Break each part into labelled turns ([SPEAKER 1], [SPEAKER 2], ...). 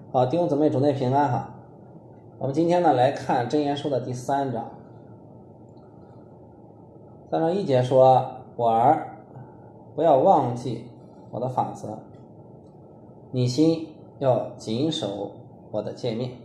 [SPEAKER 1] 好，弟兄姊妹主内平安哈。我们今天呢来看箴言书的第3章。3章1节说：“我儿，不要忘记我的法则，你心要谨守我的诫命。”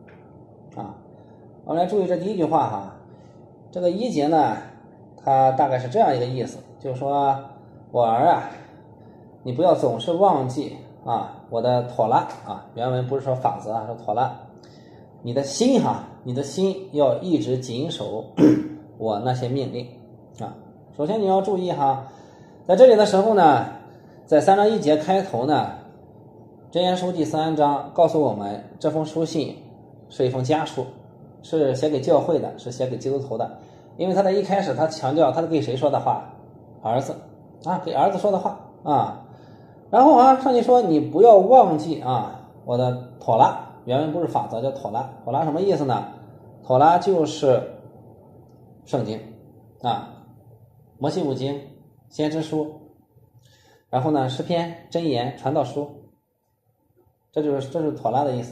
[SPEAKER 1] 我们来注意这第一句话哈。这个1节呢，它大概是这样一个意思，就是说我儿啊，你不要总是忘记我的妥拉原文不是说法则是妥拉，你的心你的心要一直谨守我那些命令首先你要注意在这里的时候呢，在3章1节开头呢，箴言书第3章告诉我们，这封书信是一封家书，是写给教会的，是写给基督徒的。因为他在一开始他强调他是给谁说的话？儿子给儿子说的话然后上去说你不要忘记我的妥拉，原文不是法则，叫妥拉。妥拉什么意思呢？妥拉就是圣经摩西五经、先知书，然后呢诗篇、箴言、传道书，这是妥拉的意思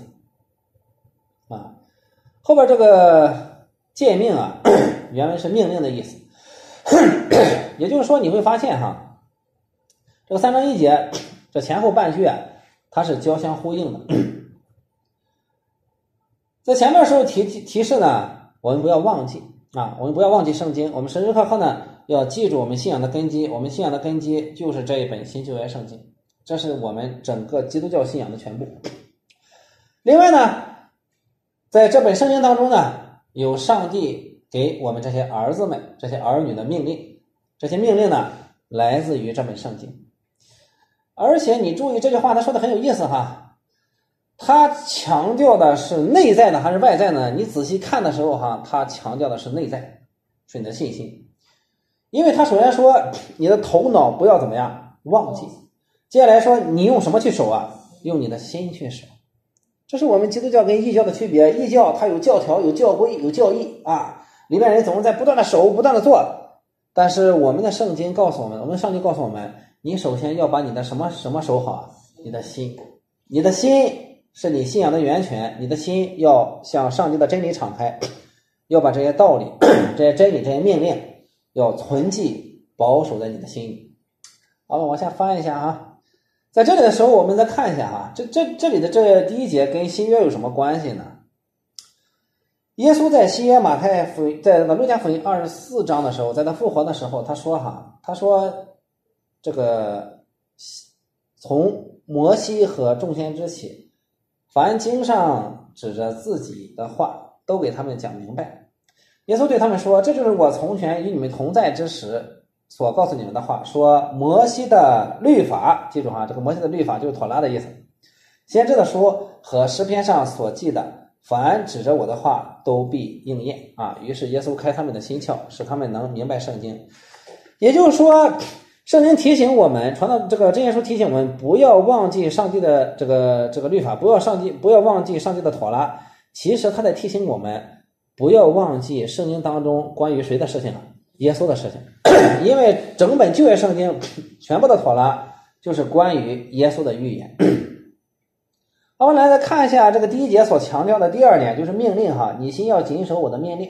[SPEAKER 1] 后边这个诫命原文是命令的意思也就是说你会发现这个3章1节这前后半句它是交相呼应的在前面的时候提示呢，我们不要忘记我们不要忘记圣经，我们时时刻刻呢要记住我们信仰的根基，我们信仰的根基就是这一本新旧约圣经，这是我们整个基督教信仰的全部。另外呢，在这本圣经当中呢，有上帝给我们这些儿子们、这些儿女的命令，这些命令呢来自于这本圣经。而且你注意这句话他说的很有意思他强调的是内在的还是外在呢？你仔细看的时候他强调的是内在，是你的信心。因为他首先说你的头脑不要怎么样忘记，接下来说你用什么去守用你的心去守。这是我们基督教跟异教的区别，异教它有教条、有教规、有教义里面人总是在不断的守、不断的做，但是我们的圣经告诉我们，我们上帝告诉我们，你首先要把你的什么守好？你的心。你的心是你信仰的源泉，你的心要向上帝的真理敞开，要把这些道理、这些真理、这些命令要存记保守在你的心里。好了，往下翻一下在这里的时候我们再看一下这里的这第1节跟新约有什么关系呢？耶稣在新约马太福音，在路加福音24章的时候，在他复活的时候，他说这个从摩西和众先知起，凡经上指着自己的话都给他们讲明白。耶稣对他们说，这就是我从前与你们同在之时所告诉你们的话，说摩西的律法，记住这个摩西的律法就是妥拉的意思，先知的书和诗篇上所记的，凡指着我的话都必应验于是耶稣开他们的心窍，使他们能明白圣经。也就是说，圣经提醒我们，传到这个箴言书提醒我们，不要忘记上帝的这个律法，不要忘记上帝的妥拉。其实他在提醒我们，不要忘记圣经当中关于谁的事情耶稣的事情因为整本旧约圣经全部的妥拉就是关于耶稣的预言我们来再看一下这个第1节所强调的第2点，就是命令你心要谨守我的命令。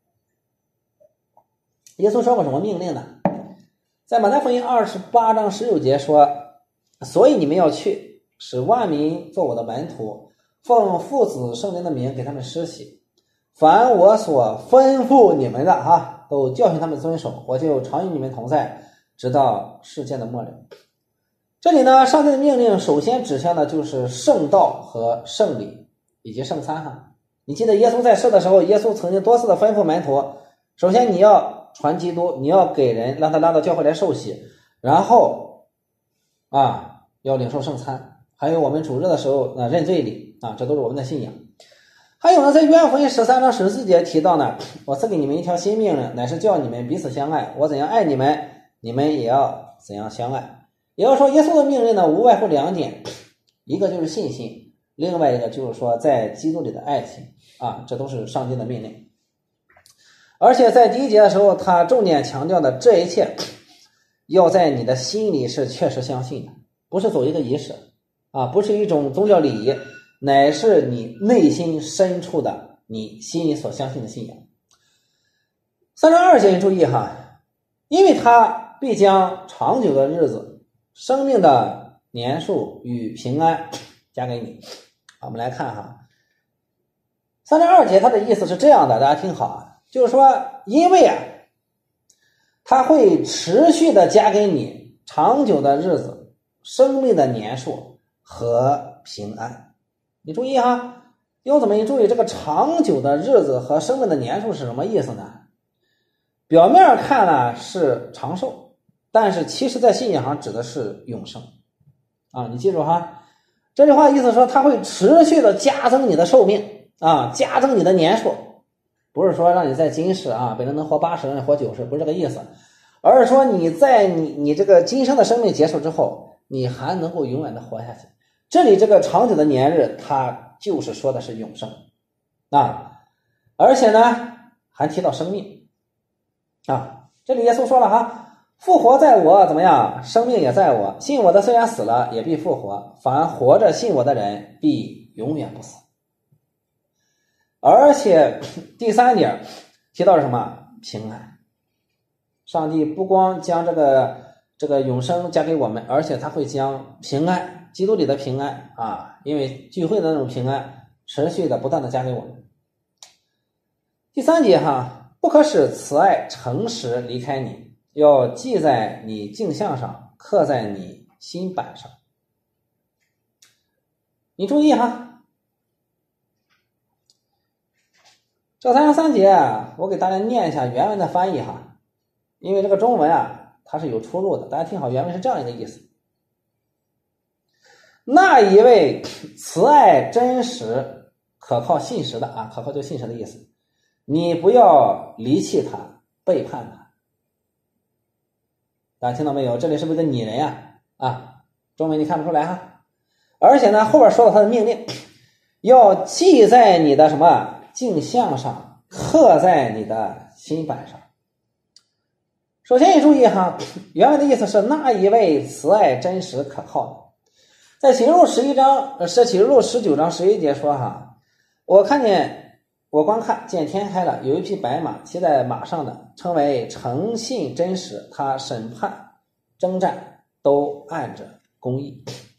[SPEAKER 1] 耶稣说过什么命令呢？在马太福音28章19节说，所以你们要去，使万民做我的门徒，奉父子圣灵的名给他们施洗，凡我所吩咐你们的都教训他们遵守，我就常与你们同在，直到世界的末了。这里呢，上帝的命令首先指向的就是圣道和圣礼以及圣餐你记得耶稣在世的时候，耶稣曾经多次的吩咐门徒，首先你要传基督，你要给人让他拉到教会来受洗，然后要领受圣餐，还有我们主日的时候认罪礼这都是我们的信仰。还有呢，在约翰福音13章14节提到呢，我赐给你们一条新命令，乃是叫你们彼此相爱，我怎样爱你们，你们也要怎样相爱。也就是说，耶稣的命令呢无外乎2点，一个就是信心，另外一个就是说在基督里的爱情这都是上帝的命令。而且在第1节的时候，他重点强调的这一切要在你的心里是确实相信的，不是走一个仪式不是一种宗教礼仪， 乃是你内心深处的你心里所相信的信仰。3章2节你注意哈，因为他必将长久的日子、生命的年数与平安加给你。我们来看哈，3章2节它的意思是这样的，大家听好啊，就是说因为他会持续的加给你长久的日子、生命的年数和平安。你注意哈，又怎么你注意这个长久的日子和生命的年数是什么意思呢？表面看呢是长寿，但是其实在信仰上指的是永生啊！你记住哈，这句话意思说它会持续的加增你的寿命啊，加增你的年数，不是说让你在今世啊本来能活80让你活90，不是这个意思，而是说你在你这个今生的生命结束之后，你还能够永远的活下去。这里这个长久的年日，它就是说的是永生啊，而且呢还提到生命啊，这里耶稣说了哈，复活在我怎么样，生命也在我，信我的虽然死了也必复活，凡活着信我的人必永远不死。而且第3点提到什么？平安。上帝不光将这个永生加给我们，而且他会将平安，基督里的平安啊，因为聚会的那种平安持续的不断的加给我们。第3节哈，不可使慈爱诚实离开你，要记在你镜像上，刻在你心板上。你注意哈，这3章3节我给大家念一下原文的翻译哈，因为这个中文它是有出入的，大家听好，原文是这样一个意思：那一位慈爱真实可靠信实的可靠就信实的意思，你不要离弃他，背叛他。大家听到没有？这里是不是个拟人中文你看不出来哈。而且呢后边说到他的命令，要记在你的什么镜像上，刻在你的心板上。首先你注意哈，原文的意思是那一位慈爱真实可靠的。在启示录19章11节说哈，我观看见天开了，有一匹白马，骑在马上的称为诚信真实，他审判征战都按着公义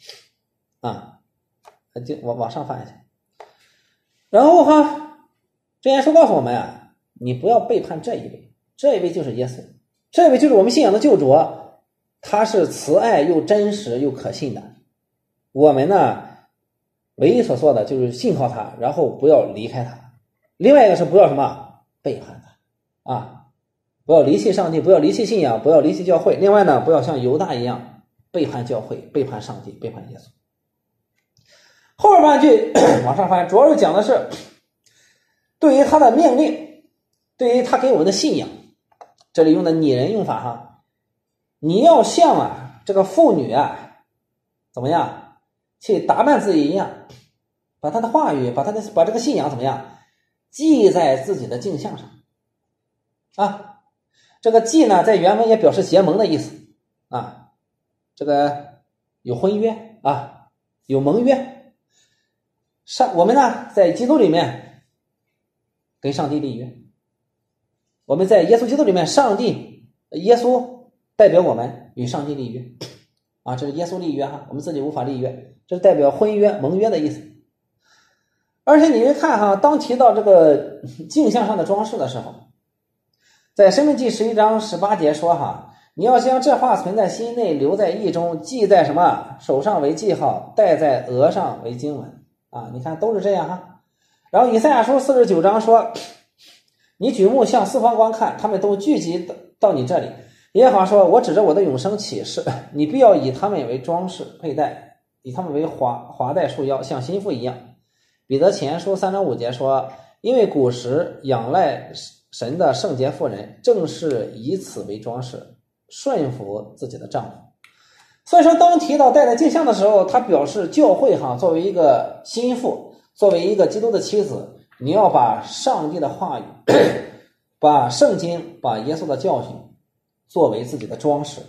[SPEAKER 1] 我往上翻一下。然后哈，这耶稣告诉我们你不要背叛这一位，这一位就是耶稣，这一位就是我们信仰的救主，他是慈爱又真实又可信的。我们呢唯一所做的就是信靠他，然后不要离开他。另外一个是不要什么背叛他不要离弃上帝，不要离弃信仰，不要离弃教会。另外呢，不要像犹大一样背叛教会，背叛上帝，背叛耶稣。后边半句往上翻，主要是讲的是对于他的命令，对于他给我们的信仰，这里用的拟人用法哈，你要像这个妇女怎么样去打扮自己一样，把他的话语，把这个信仰怎么样记在自己的镜像上这个记呢在原文也表示结盟的意思这个有婚约有盟约。我们呢在基督里面跟上帝立约，我们在耶稣基督里面，耶稣代表我们与上帝立约这是耶稣立约我们自己无法立约，这是代表婚约盟约的意思。而且你去看当提到这个镜像上的装饰的时候，在申命记11章18节说你要将这话存在心内，留在意中，记在什么手上为记号，戴在额上为经文你看都是这样然后以赛亚书49章说，你举目向四方观看，他们都聚集到你这里。耶和华说，我指着我的永生启示，你必要以他们为装饰佩戴，以他们为华带束腰，像心腹一样。彼得前书3章5节说，因为古时仰赖神的圣洁妇人，正是以此为装饰，顺服自己的丈夫。所以说当提到戴在镜像的时候，他表示教会作为一个心腹，作为一个基督的妻子，你要把上帝的话语把圣经，把耶稣的教训作为自己的装饰，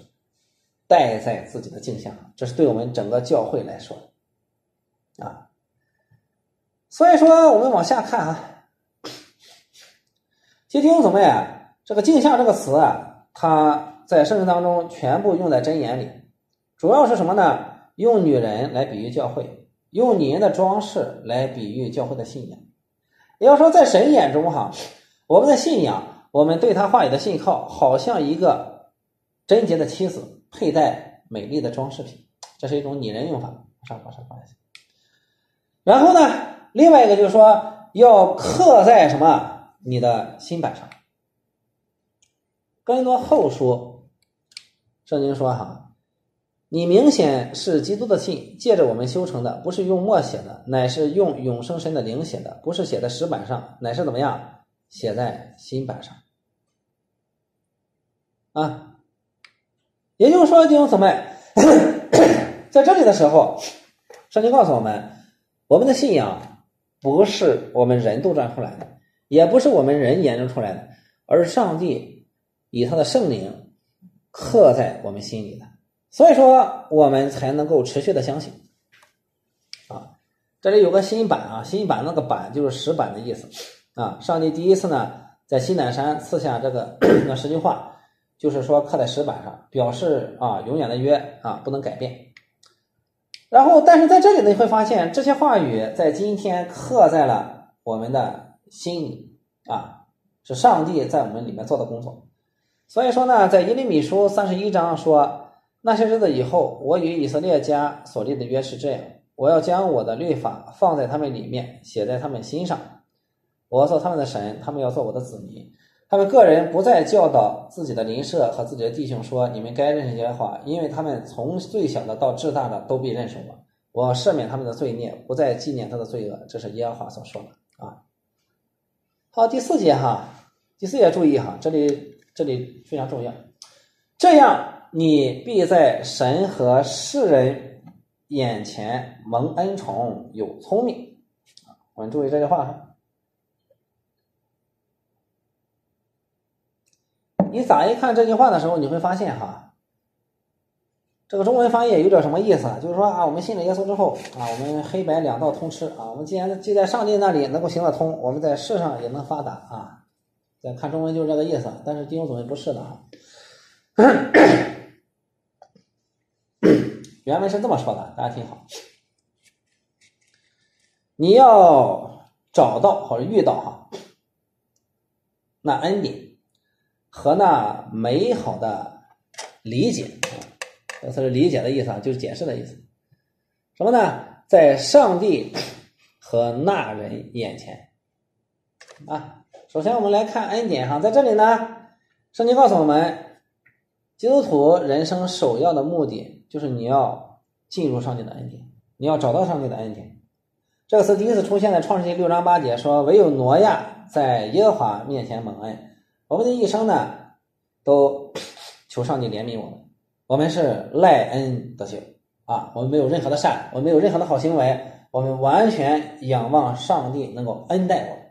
[SPEAKER 1] 戴在自己的镜像，这是对我们整个教会来说所以说我们往下看其实弟兄姊妹这个镜像这个词它在圣经当中全部用在箴言里，主要是什么呢？用女人来比喻教会，用女人的装饰来比喻教会的信仰。也就是说在神眼中我们的信仰，我们对他话语的信靠，好像一个贞洁的妻子佩戴美丽的装饰品，这是一种拟人用法。然后呢，另外一个就是说要刻在什么你的心板上。哥林多后书圣经说你明显是基督的信，借着我们修成的，不是用墨写的，乃是用永生神的灵写的，不是写在石板上，乃是怎么样？写在心板上也就是说弟兄姊妹在这里的时候，圣经告诉我们，我们的信仰不是我们人杜撰出来的，也不是我们人研究出来的，而是上帝以他的圣灵刻在我们心里的，所以说我们才能够持续的相信这里有个新版新版那个版就是石板的意思上帝第一次呢在西乃山赐下这个10句话，就是说刻在石板上，表示永远的约不能改变。然后但是在这里呢，你会发现这些话语在今天刻在了我们的心里是上帝在我们里面做的工作。所以说呢，在耶利米书31章说，那些日子以后，我与以色列家所立的约是这样，我要将我的律法放在他们里面，写在他们心上，我要做他们的神，他们要做我的子民。他们个人不再教导自己的邻舍和自己的弟兄说，你们该认识耶和华，因为他们从最小的到至大的都必认识我，我赦免他们的罪孽，不再纪念他的罪恶，这是耶和华所说的好，第4节第4节注意这里非常重要，这样你必在神和世人眼前蒙恩宠，有聪明我们注意这句话你咋一看这句话的时候，你会发现这个中文翻译有点什么意思就是说我们信了耶稣之后我们黑白两道通吃我们既在上帝那里能够行得通，我们在世上也能发达在看中文就是这个意思，但是弟兄姊妹不是的原文是这么说的，大家听好，你要找到或者遇到那恩典和那美好的理解，这是理解的意思就是解释的意思。什么呢？在上帝和那人眼前首先我们来看恩典在这里呢，圣经告诉我们，基督徒人生首要的目的就是你要进入上帝的恩典，你要找到上帝的恩典。这个词第一次出现在创世纪6章8节，说唯有挪亚在耶和华面前蒙恩。我们的一生呢，都求上帝怜悯我们，我们是赖恩得救我们没有任何的善，我们没有任何的好行为，我们完全仰望上帝能够恩待我们。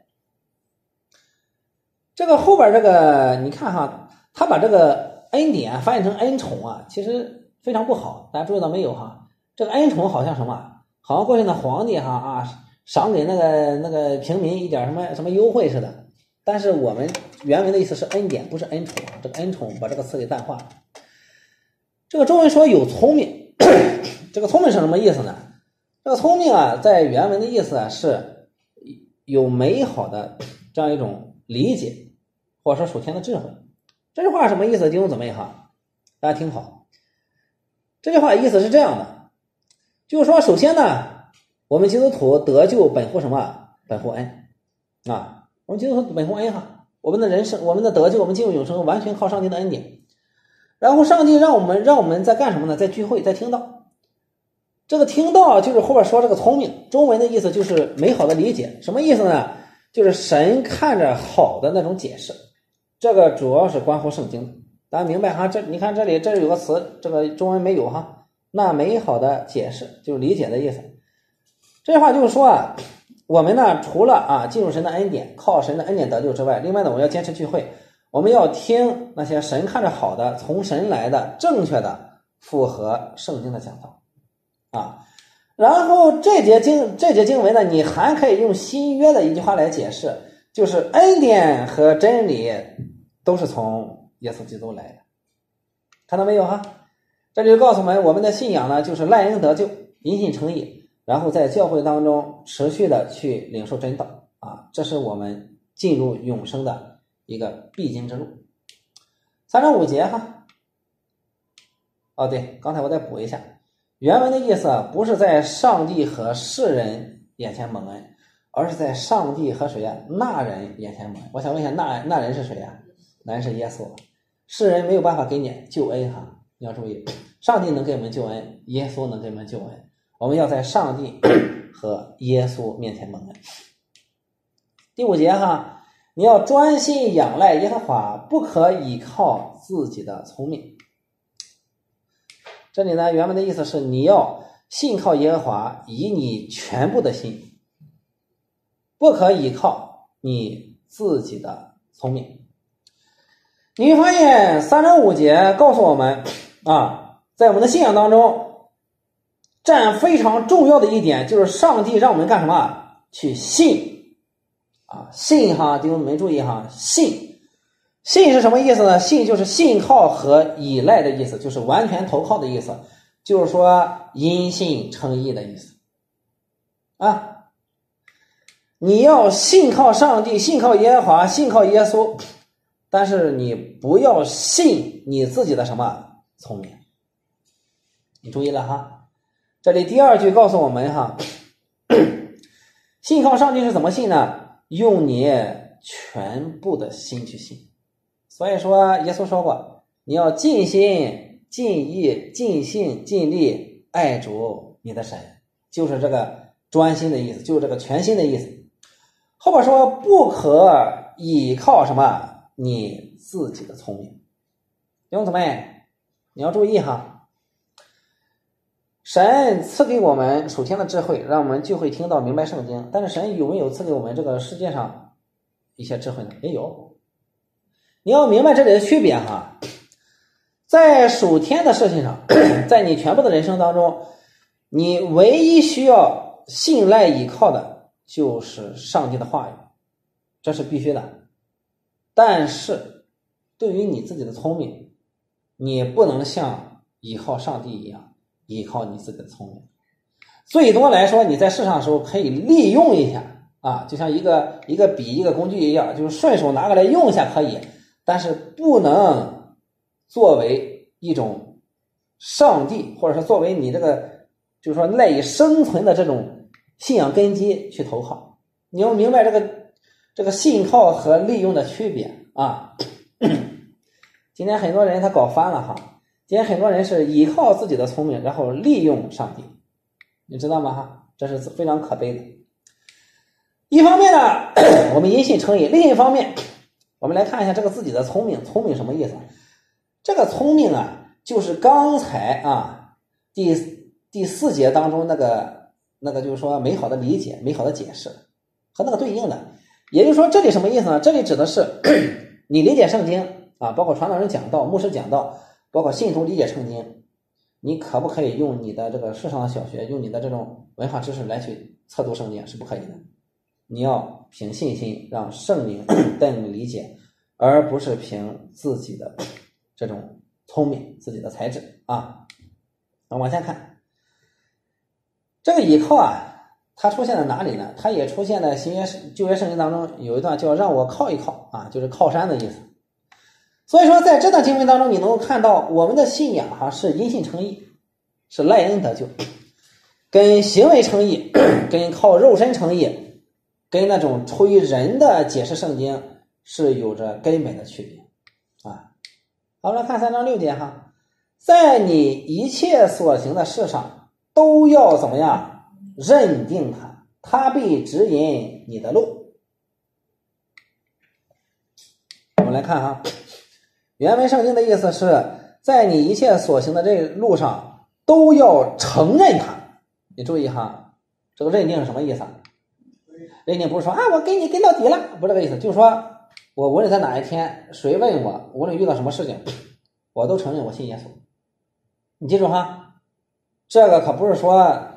[SPEAKER 1] 这个后边这个你看他把这个恩典翻译成恩宠其实非常不好，大家注意到没有这个恩宠好像什么，好像过去的皇帝赏给那个平民一点什么优惠似的，但是我们原文的意思是恩典，不是恩宠这个恩宠把这个词给淡化了。这个中文说有聪明这个聪明是什么意思呢？这个聪明在原文的意思是有美好的这样一种理解，或者说属天的智慧。这句话什么意思？弟兄姊妹大家听好，这句话意思是这样的，就是说首先呢，我们基督徒得救本乎什么？本乎恩我们基督徒本乎恩我们的人生，我们的得救，我们进入永生完全靠上帝的恩典。然后上帝让我们在干什么呢？在聚会，在听道。这个听道就是后边说这个聪明，中文的意思就是美好的理解。什么意思呢？就是神看着好的那种解释。这个主要是关乎圣经，大家明白你看这里这有个词，这个中文没有那美好的解释就是理解的意思。这句话就是说我们呢除了进入神的恩典，靠神的恩典得救之外，另外呢我们要坚持聚会，我们要听那些神看着好的，从神来的正确的符合圣经的讲道然后这节经文呢，你还可以用新约的一句话来解释，就是恩典和真理都是从耶稣基督来的。看到没有哈？这就告诉我们的信仰呢，就是赖恩得救，因信称义，然后在教会当中持续的去领受真道啊，这是我们进入永生的一个必经之路。3章5节哈。哦，对，刚才我再补一下，原文的意思不是在上帝和世人眼前蒙恩，而是在上帝和谁呀？那人眼前蒙恩。我想问一下，那人是谁呀？那人是耶稣。世人没有办法给你救恩哈，你要注意，上帝能给我们救恩，耶稣能给我们救恩，我们要在上帝和耶稣面前蒙恩。第5节哈，你要专心仰赖耶和华，不可倚靠自己的聪明。这里呢，原文的意思是你要信靠耶和华，以你全部的心，不可倚靠你自己的聪明。你会发现3章5节告诉我们啊，在我们的信仰当中占非常重要的一点，就是上帝让我们干什么？去信啊，信哈，弟兄们注意哈，信是什么意思呢？信就是信靠和依赖的意思，就是完全投靠的意思，就是说因信称义的意思啊。你要信靠上帝，信靠耶和华，信靠耶稣，但是你不要信你自己的什么聪明。你注意了哈，这里第2句告诉我们哈，信靠上帝是怎么信呢？用你全部的心去信。所以说耶稣说过，你要尽心尽意尽性尽力爱主你的神，就是这个专心的意思，就是这个全心的意思。后边说不可倚靠什么？你自己的聪明。弟兄姊妹，你要注意哈，神赐给我们属天的智慧，让我们就会听到明白圣经，但是神有没有赐给我们这个世界上一些智慧呢？也有。你要明白这里的区别哈，在属天的事情上，在你全部的人生当中，你唯一需要信赖依靠的就是上帝的话语，这是必须的。但是对于你自己的聪明，你不能像依靠上帝一样依靠你自己的聪明。最多来说，你在世上的时候可以利用一下啊，就像一个笔一个工具一样，就是顺手拿过来用一下可以，但是不能作为一种上帝，或者说作为你这个就是说赖以生存的这种信仰根基去投靠。你要明白这个信靠和利用的区别啊。今天很多人他搞翻了哈，今天很多人是依靠自己的聪明，然后利用上帝，你知道吗哈？这是非常可悲的。一方面呢，我们因信称义；另一方面，我们来看一下这个自己的聪明，聪明什么意思？这个聪明啊，就是刚才啊第4节当中那个就是说美好的理解、美好的解释和那个对应的。也就是说，这里什么意思呢？这里指的是你理解圣经啊，包括传道人讲道、牧师讲道，包括信徒理解圣经，你可不可以用你的这个世上的小学，用你的这种文化知识来去测度圣经？是不可以的。你要凭信心让圣灵带你理解，而不是凭自己的这种聪明、自己的才智啊。那往下看，这个倚靠啊，它出现在哪里呢？它也出现在旧约圣经当中，有一段叫让我靠一靠啊，就是靠山的意思。所以说在这段经文当中，你能够看到我们的信仰哈是因信称义，是赖恩得救，跟行为称义，跟靠肉身称义，跟那种出于人的解释圣经是有着根本的区别啊。好，来看3章6节哈，在你一切所行的事上都要怎么样？认定他，他必指引你的路。我们来看哈，原文圣经的意思是在你一切所行的这路上都要承认他。你注意哈，这个认定是什么意思？认定不是说啊我给你跟到底了，不是这个意思，就是说我无论在哪一天谁问我，无论遇到什么事情，我都承认我信耶稣。你记住哈，这个可不是说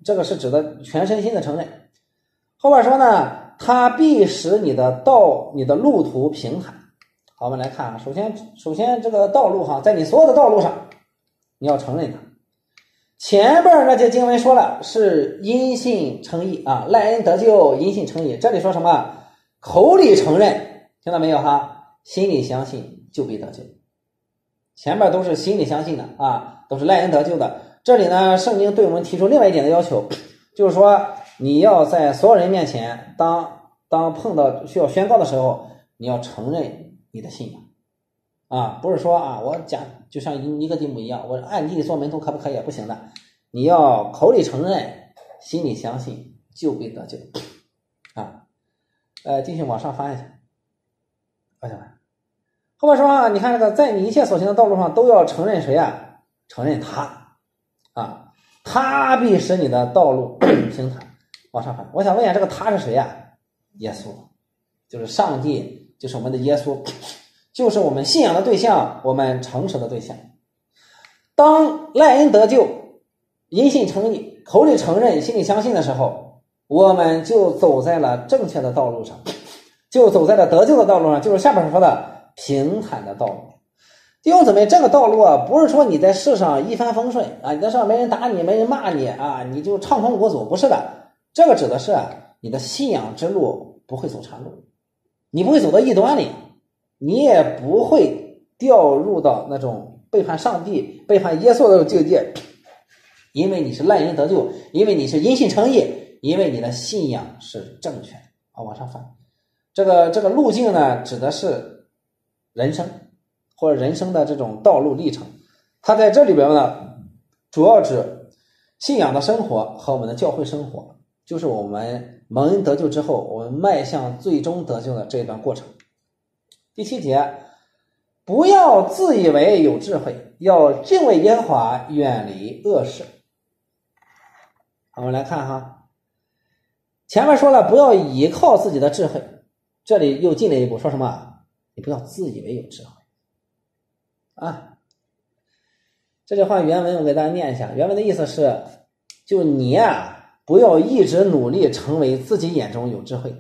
[SPEAKER 1] 这个是指的全身心的承认。后边说呢，他必使你的路途平坦。好，我们来看啊，首先这个道路在你所有的道路上，你要承认它。前边那节经文说了是因信称义啊，赖恩得救，因信称义。这里说什么？口里承认，听到没有哈？心里相信就必得救。前边都是心里相信的啊，都是赖恩得救的。这里呢，圣经对我们提出另外一点的要求，就是说你要在所有人面前，当碰到需要宣告的时候，你要承认你的信仰啊，不是说啊，我讲就像尼哥底母一样，我按地里做门徒可不可以？不行的，你要口里承认，心里相信，就必得救啊。继续往上翻一下，往下翻。后面说啊，你看这个，在你一切所行的道路上都要承认谁啊？承认他啊，他必使你的道路平坦。往上翻，我想问一下，这个他是谁呀？耶稣，就是上帝，就是我们的耶稣，就是我们信仰的对象，我们诚实的对象。当赖恩得救，因信称义，口里承认，心里相信的时候，我们就走在了正确的道路上，就走在了得救的道路上，就是下面说的平坦的道路。弟兄姊妹，这个道路啊，不是说你在世上一帆风顺啊，你在世上没人打你，没人骂你啊，你就畅通无阻，不是的。这个指的是你的信仰之路不会走岔路，你不会走到异端里，你也不会掉入到那种背叛上帝、背叛耶稣的境界，因为你是赖恩得救，因为你是因信称义，因为你的信仰是正确的啊。往上翻，这个路径呢，指的是人生或者人生的这种道路历程。它在这里边呢，主要指信仰的生活和我们的教会生活，就是我们蒙恩得救之后，我们迈向最终得救的这一段过程。第7节，不要自以为有智慧，要敬畏耶和华，远离恶事。我们来看哈，前面说了不要依靠自己的智慧，这里又进了一步，说什么？你不要自以为有智慧啊。这句话原文我给大家念一下，原文的意思是，就你啊，不要一直努力成为自己眼中有智慧的，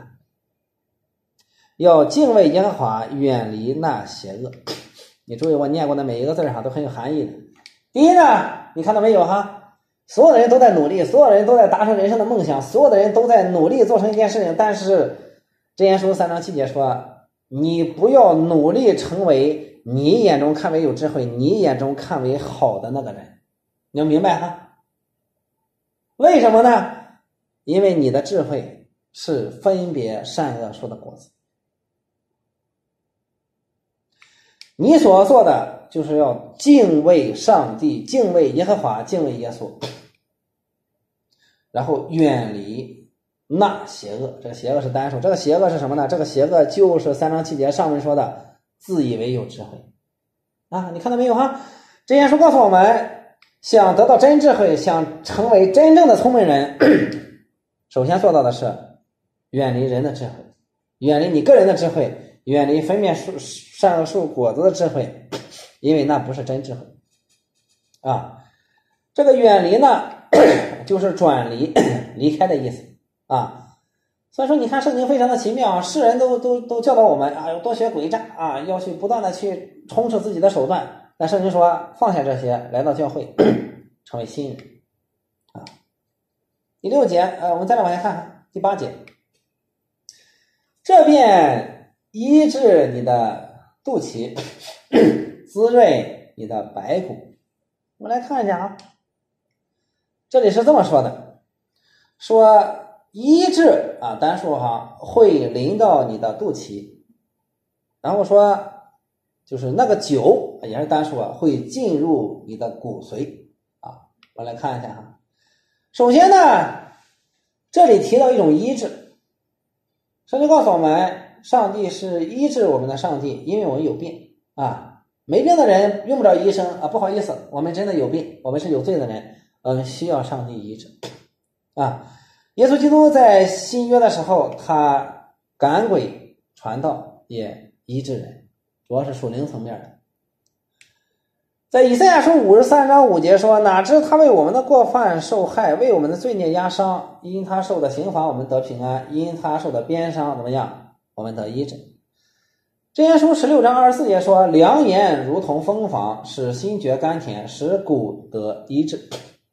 [SPEAKER 1] 要敬畏耶和华，远离那邪恶。你注意我念过的每一个字上都很有含义的。第一呢，你看到没有哈？所有的人都在努力，所有的人都在达成人生的梦想，所有的人都在努力做成一件事情，但是箴言书3章7节说，你不要努力成为你眼中看为有智慧，你眼中看为好的那个人。你要明白哈？为什么呢？因为你的智慧是分别善恶树的果子。你所做的就是要敬畏上帝，敬畏耶和华，敬畏耶稣，然后远离那邪恶。这个邪恶是单数，这个邪恶是什么呢？这个邪恶就是3章7节上文说的自以为有智慧啊！你看到没有哈？箴言书告诉我们，想得到真智慧，想成为真正的聪明人，首先做到的是远离人的智慧，远离你个人的智慧，远离分辨善恶树果子的智慧，因为那不是真智慧啊。这个远离呢，就是转离离开的意思啊。所以说你看圣经非常的奇妙，世人都教导我们啊，要多学诡诈啊，要去不断的去充实自己的手段，但圣经说放下这些，来到教会成为新人啊。第6节我们再来往下看看第8节，这便医治你的肚脐，滋润你的白骨。我们来看一下啊，这里是这么说的，说医治啊，单数哈，会临到你的肚脐，然后说就是那个酒也是单数啊，会进入你的骨髓啊。我来看一下哈，首先呢，这里提到一种医治，圣经告诉我们，上帝是医治我们的上帝，因为我们有病啊，没病的人用不着医生啊，不好意思，我们真的有病，我们是有罪的人，我们需要上帝医治啊。耶稣基督在新约的时候，他赶鬼传道也医治人，主要是属灵层面的。 在以赛亚书53章5节说，哪知他为我们的过犯受害，为我们的罪孽压伤，因他受的刑罚我们得平安，因他受的鞭伤怎么样，我们得医治。箴言书16章24节说，良言如同蜂房，使心觉甘甜，使骨得医治。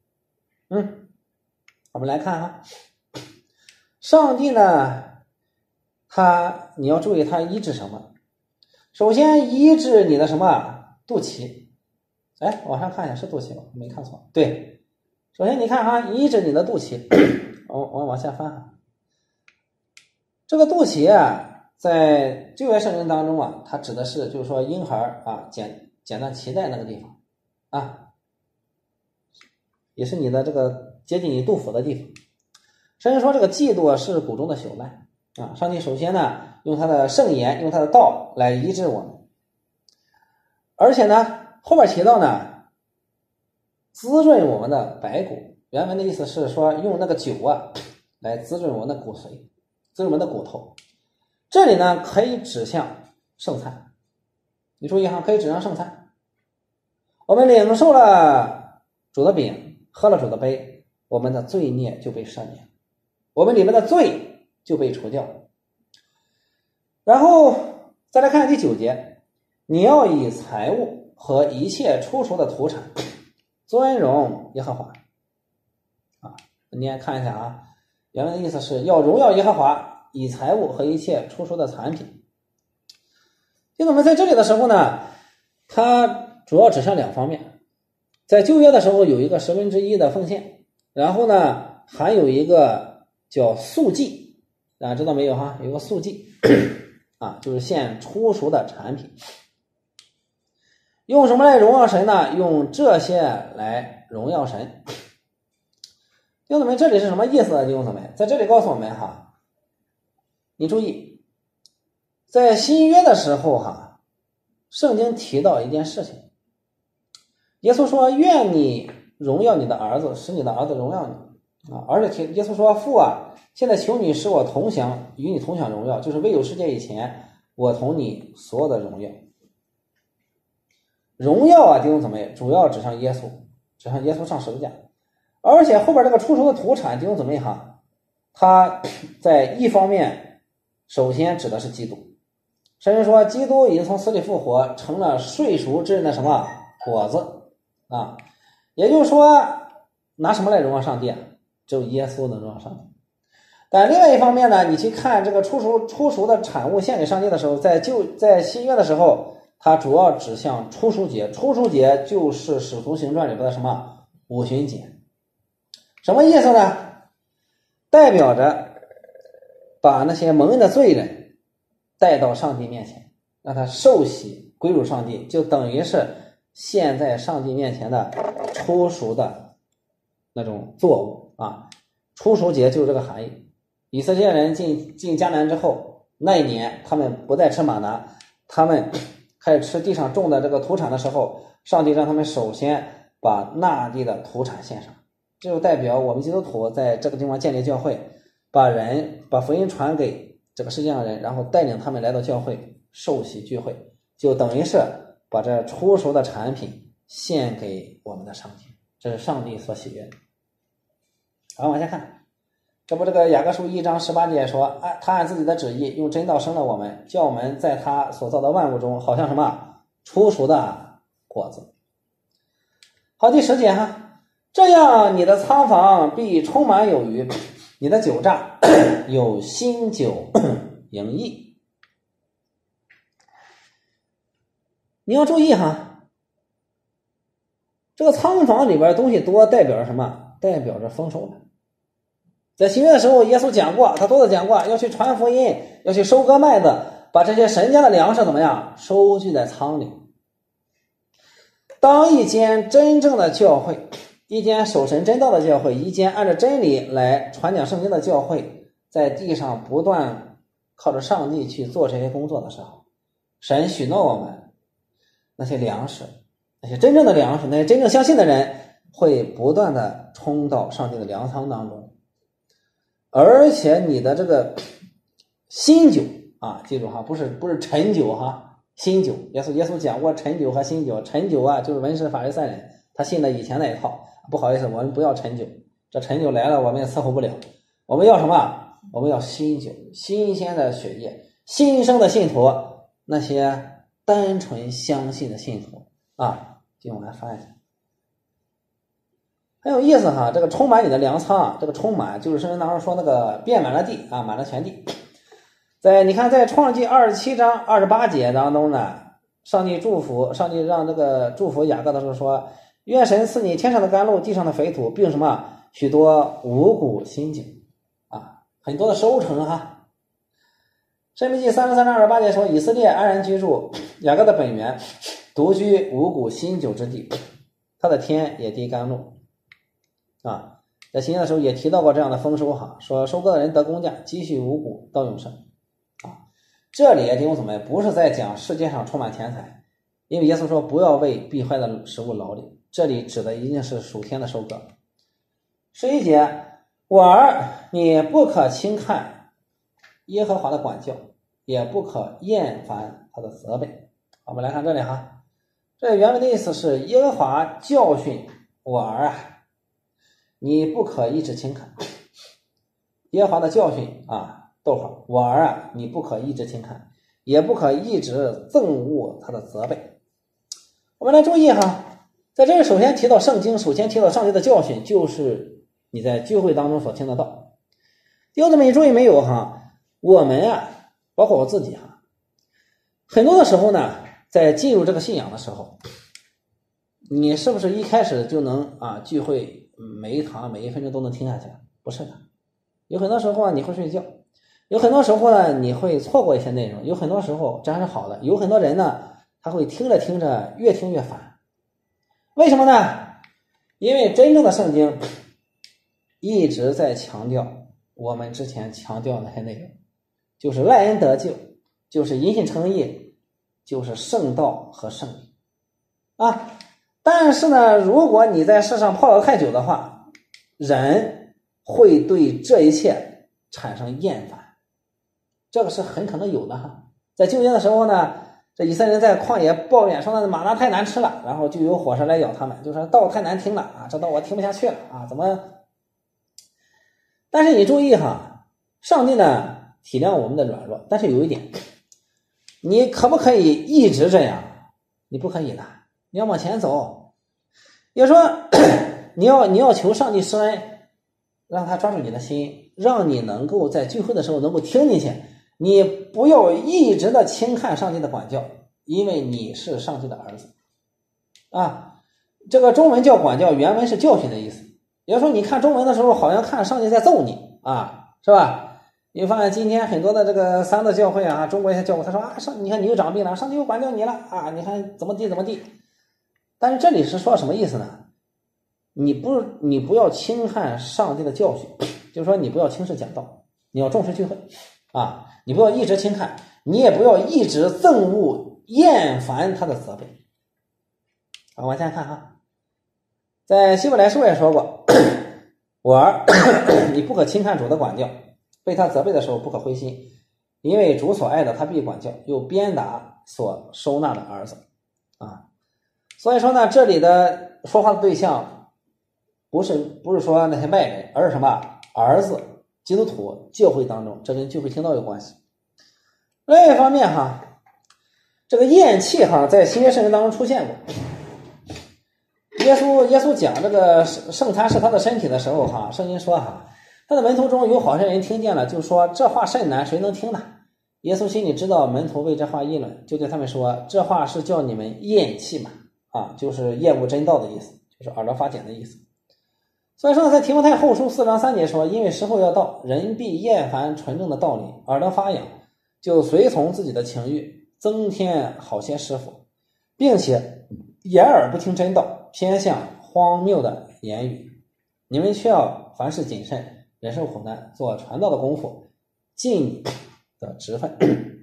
[SPEAKER 1] 我们来看哈，上帝呢，你要注意他医治什么。首先医治你的什么肚脐，往上看一下，是肚脐吧？没看错。对，首先你看哈，医治你的肚脐。我往下翻哈，这个肚脐啊，在旧约圣经当中啊，它指的是就是说婴孩啊剪断脐带那个地方啊，也是你的这个接近你肚腹的地方。甚至说这个嫉妒是骨中的朽烂啊，上帝首先呢用他的圣言，用他的道来医治我们，而且呢后边提到呢，滋润我们的白骨。原文的意思是说用那个酒啊来滋润我们的骨髓，滋润我们的骨头。这里呢可以指向圣餐，你注意哈，可以指向圣餐。我们领受了主的饼，喝了主的杯，我们的罪孽就被赦免，我们里面的罪就被除掉。然后再来看第9节，你要以财物和一切出熟的土产尊荣耶和华啊，你也看一下啊，原文的意思是要荣耀耶和华，以财物和一切出熟的产品。弟兄们，在这里的时候呢，它主要指向2方面。在旧约的时候有一个1/10的奉献，然后呢还有一个叫素祭，大家知道没有哈？有个素祭啊，就是献出熟的产品。用什么来荣耀神呢？用这些来荣耀神。弟兄姊妹，这里是什么意思呢？弟兄姊妹，在这里告诉我们哈，你注意，在新约的时候哈，圣经提到一件事情，耶稣说愿你荣耀你的儿子，使你的儿子荣耀你啊。而且耶稣说，父啊，现在求你使我与你同享荣耀，就是未有世界以前我同你所有的荣耀。荣耀啊，弟兄姊妹，主要指向耶稣，指向耶稣上十字架。而且后边这个出熟的土产，弟兄姊妹哈，它在一方面首先指的是基督，甚至说基督已经从死里复活，成了睡熟之人的什么果子啊。也就是说拿什么来荣耀上帝啊？只有耶稣能荣耀上帝。但另外一方面呢，你去看这个出熟的产物献给上帝的时候，在新约的时候，它主要指向初熟节。初熟节就是使徒行传里边的什么五旬节。什么意思呢？代表着把那些蒙恩的罪人带到上帝面前，让他受洗归入上帝，就等于是献在上帝面前的初熟的那种作物啊。初熟节就是这个含义。以色列人进迦南之后，那一年他们不再吃玛拿，他们开始吃地上种的这个土产的时候，上帝让他们首先把那地的土产献上。这就代表我们基督徒在这个地方建立教会，把福音传给这个世界上人，然后带领他们来到教会受洗聚会，就等于是把这出熟的产品献给我们的上帝，这是上帝所喜悦的。好，往下看，这不这个雅各书1章18节说，他按自己的旨意用真道生了我们，叫我们在他所造的万物中好像什么出熟的果子。好，第10节哈，这样你的仓房必充满有余，你的酒榨有新酒盈溢。你要注意哈，这个仓房里边东西多代表着什么？代表着丰收的。在新约的时候，耶稣讲过，他多次讲过，要去传福音，要去收割麦子，把这些神家的粮食怎么样收聚在仓里。当一间真正的教会，一间守神真道的教会，一间按照真理来传讲圣经的教会，在地上不断靠着上帝去做这些工作的时候，神许诺我们那些粮食，那些真正的粮食，那些真正相信的人会不断的冲到上帝的粮仓当中。而且你的这个新酒啊，记住哈，不是陈酒哈， 新酒。耶稣讲过陈酒和新酒，陈酒啊就是文士法利赛人他信的以前那一套，不好意思，我们不要陈酒，这陈酒来了我们也伺候不了，我们要什么？我们要新酒，新鲜的血液，新生的信徒，那些单纯相信的信徒啊，就用来翻译。很有意思哈，这个充满你的粮仓，这个充满就是圣经当中说那个遍满了地啊，满了全地。你看在创世纪27章28节当中呢，上帝让这个祝福雅各的时候说，愿神赐你天上的甘露，地上的肥土，并什么许多五谷新酒啊，很多的收成哈。申命记33章28节说，以色列安然居住，雅各的本源独居五谷新酒之地，他的天也滴甘露啊。在新约的时候也提到过这样的丰收哈，说收割的人得工价，积蓄五谷到永生啊。这里弟兄姊妹不是在讲世界上充满钱财，因为耶稣说不要为必坏的食物劳力，这里指的一定是属天的收割。11节，我儿，你不可轻看耶和华的管教，也不可厌烦他的责备。我们来看这里哈，这原文的意思是耶和华教训我儿啊，你不可一直轻看。耶和华的教训啊，逗号，我儿啊，你不可一直轻看，也不可一直憎恶他的责备。我们来注意哈，在这里首先提到圣经，首先提到上帝的教训，就是你在聚会当中所听得到。弟兄姊妹，你注意没有哈？我们啊，包括我自己哈，很多的时候呢，在进入这个信仰的时候，你是不是一开始就能啊聚会每一堂每一分钟都能听下去？不是的，有很多时候你会睡觉，有很多时候呢你会错过一些内容，有很多时候这还是好的，有很多人呢他会听着听着越听越烦。为什么呢？因为真正的圣经一直在强调我们之前强调的那些内容，就是赖恩得救，就是因信称义，就是圣道和圣灵啊。但是呢，如果你在世上泡得太久的话，人会对这一切产生厌烦，这个是很可能有的哈。在旧约的时候呢，这以色列人在旷野抱怨说那玛纳太难吃了，然后就有火蛇来咬他们，就说道太难听了啊，这道我听不下去了啊，怎么？但是你注意哈，上帝呢体谅我们的软弱，但是有一点，你可不可以一直这样？你不可以的，你要往前走。也就是说你要求上帝施恩，让他抓住你的心，让你能够在聚会的时候能够听进去。你不要一直的轻看上帝的管教，因为你是上帝的儿子啊。这个中文叫管教，原文是教训的意思。也就是说你看中文的时候好像看上帝在揍你啊，是吧？你发现今天很多的这个三的教会啊，中国一些教会他说啊，你看你又长病了，上帝又管教你了啊，你看怎么地。但是这里是说什么意思呢？你不要轻看上帝的教训，就是说你不要轻视讲道，你要重视聚会啊，你不要一直轻看，你也不要一直憎恶厌烦他的责备。好，往下看哈，在希伯来书也说过，我儿，你不可轻看主的管教，被他责备的时候不可灰心，因为主所爱的他必管教，又鞭打所收纳的儿子啊。所以说呢，这里的说话的对象不是说那些外人，而是什么？儿子，基督徒，教会当中，这跟聚会听到有关系。另一方面哈，这个厌弃哈，在新约圣经当中出现过。耶稣讲这个圣餐是他的身体的时候哈，圣经说哈，他的门徒中有好些人听见了，就说这话甚难，谁能听呢？耶稣心里知道门徒为这话议论，就对他们说，这话是叫你们厌弃嘛，啊，就是厌恶真道的意思，就是耳朵发茧的意思。所以说在提摩太后书4章3节说，因为时候要到，人必厌烦纯正的道理，耳朵发痒，就随从自己的情欲，增添好些师傅，并且掩耳不听真道，偏向荒谬的言语。你们却要凡事谨慎，忍受苦难，做传道的功夫，尽的职分。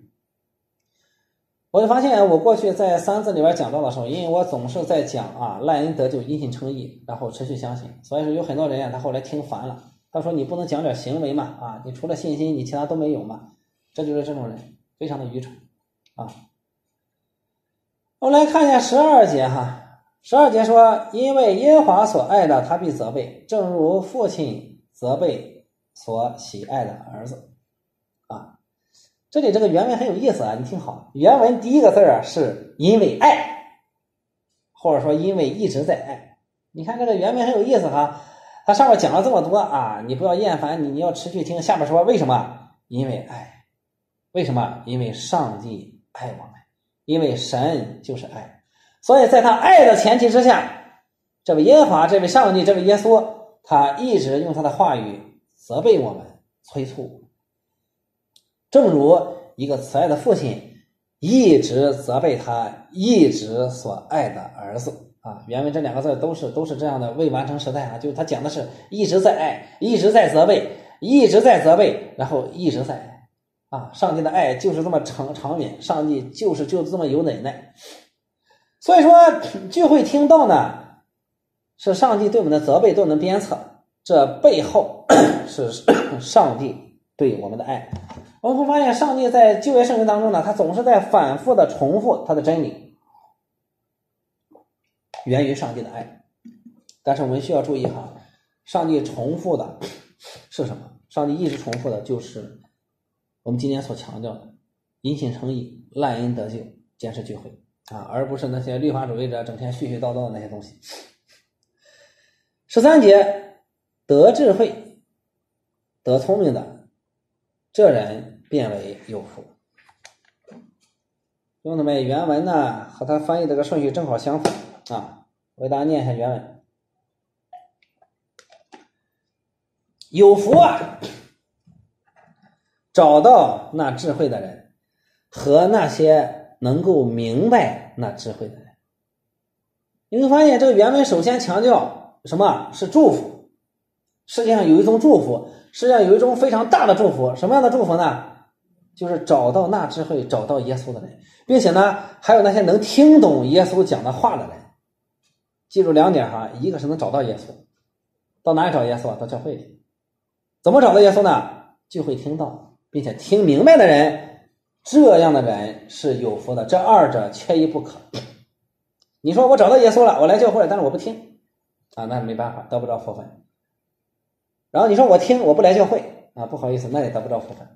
[SPEAKER 1] 我就发现我过去在三字里边讲到的时候，因为我总是在讲啊，赖恩得救，因信称义，然后持续相信，所以说有很多人啊，他后来听烦了，他说你不能讲点行为嘛，啊，你除了信心你其他都没有嘛，这就是这种人非常的愚蠢啊。 我们来看一下12节哈，12节说，因为耶和华所爱的，他必责备，正如父亲责备所喜爱的儿子啊。这里这个原文很有意思啊，你听好，原文第一个字啊是因为爱，或者说因为一直在爱。你看这个原文很有意思哈，它上面讲了这么多啊，你不要厌烦，你要持续听。下面说为什么？因为爱。为什么？因为上帝爱我们，因为神就是爱。所以在他爱的前提之下，这位耶和华，这位上帝，这位耶稣，他一直用他的话语责备我们，催促。正如一个慈爱的父亲一直责备他一直所爱的儿子啊，原文这两个字都是这样的未完成时态啊，就是他讲的是一直在爱，一直在责备，一直在责备，然后一直在爱啊。上帝的爱就是这么长远，上帝就这么有忍耐。所以说聚会听道呢，是上帝对我们的责备，对我们的鞭策，这背后是上帝对我们的爱。我们会发现上帝在旧约圣经当中呢，他总是在反复的重复他的真理，源于上帝的爱。但是我们需要注意哈，上帝重复的是什么？上帝一直重复的就是我们今天所强调的因信称义、赖恩得救、坚持聚会啊，而不是那些律法主义者整天絮絮叨叨的那些东西。13节，得智慧、得聪明的，这人变为有福。兄弟们，原文呢和他翻译这个顺序正好相反啊，我给大家念一下原文。有福啊，找到那智慧的人和那些能够明白那智慧的人。你会发现这个原文首先强调什么？是祝福。世界上有一种祝福，世界上有一种非常大的祝福。什么样的祝福呢？就是找到那智慧，找到耶稣的人，并且呢还有那些能听懂耶稣讲的话的人。记住2点哈，一个是能找到耶稣，到哪里找耶稣啊？到教会里。怎么找到耶稣呢？聚会听到并且听明白的人，这样的人是有福的，这二者缺一不可。你说我找到耶稣了，我来教会了，但是我不听啊，那没办法，得不着福分。然后你说我听，我不来教会啊，不好意思，那也得不着福分。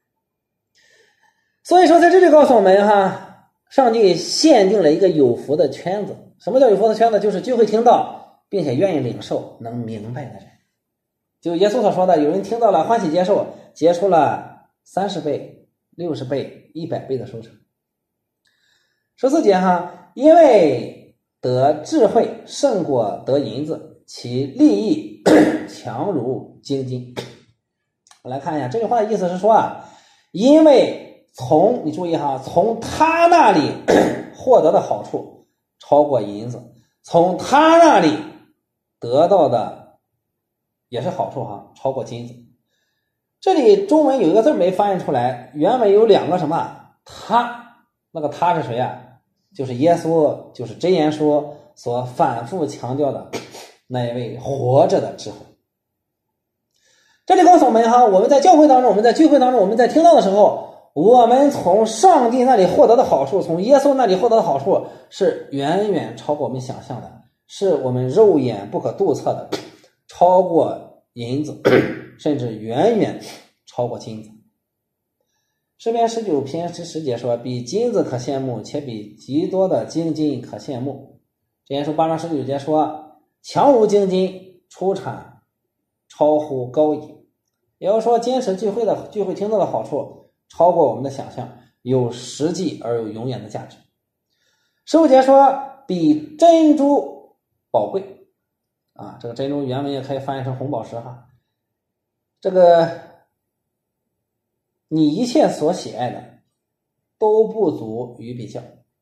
[SPEAKER 1] 所以说在这里告诉我们哈，上帝限定了一个有福的圈子。什么叫有福的圈子？就是聚会听到并且愿意领受能明白的人。就耶稣所说的，有人听到了欢喜接受，结出了30倍、60倍、100倍的收成。14节哈，因为得智慧胜过得银子，其利益强如精金。我来看一下这句话的意思是说啊，因为你注意哈，从他那里获得的好处超过银子，从他那里得到的也是好处哈，超过金子。这里中文有一个字没翻译出来，原文有2个什么？他，那个他是谁啊？就是耶稣，就是真言书所反复强调的那一位活着的智慧。这里告诉我们哈，我们在教会当中，我们在聚会当中，我们在听到的时候，我们从上帝那里获得的好处，从耶稣那里获得的好处是远远超过我们想象的，是我们肉眼不可度测的，超过银子，甚至远远超过金子。诗篇19篇10节说，比金子可羡慕，且比极多的精金可羡慕。箴言书8章19节说，强如精金，出产超乎高银。也就是说，坚持聚会听到的好处超过我们的想象，有实际而有永远的价值。15节说，比珍珠宝贵啊，这个珍珠原文也可以翻译成红宝石哈。这个你一切所喜爱的都不足与比较。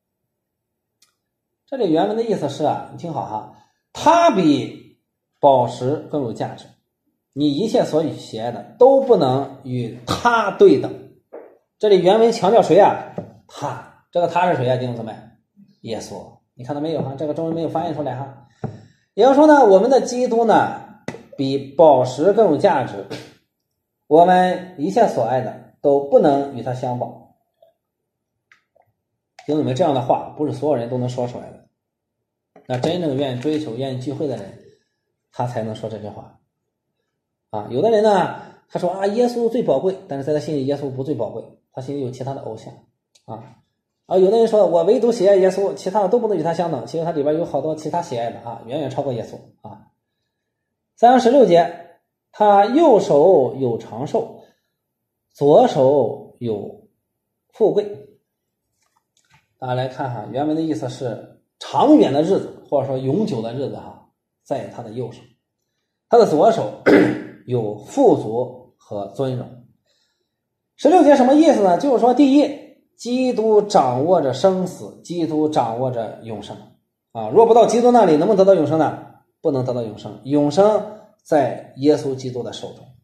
[SPEAKER 1] 这里原文的意思是啊，你听好哈，它比宝石更有价值，你一切所喜爱的都不能与它对等。这里原文强调谁啊？他，这个他是谁啊？弟兄姊妹，耶稣。你看到没有哈？这个中文没有翻译出来哈。也就是说呢，我们的基督呢比宝石更有价值，我们一切所爱的都不能与它相保。 弟兄姊妹，这样的话不是所有人都能说出来的。那真正愿意追求、愿意聚会的人，他才能说这句话。有的人呢，他说耶稣最宝贵，但是在他心里耶稣不最宝贵，他心里有其他的偶像。有的人说我唯独喜爱耶稣，其他的都不能与他相等，其实他里边有好多其他喜爱的远远超过耶稣。3章16节，他右手有长寿，左手有富贵。大家来看原文的意思是长远的日子，或者说永久的日子在他的右手，他的左手有富足和尊荣。16节什么意思呢？就是说，第一，基督掌握着生死，基督掌握着永生若不到基督那里，能不能得到永生呢？不能得到永生，永生在耶稣基督的手中。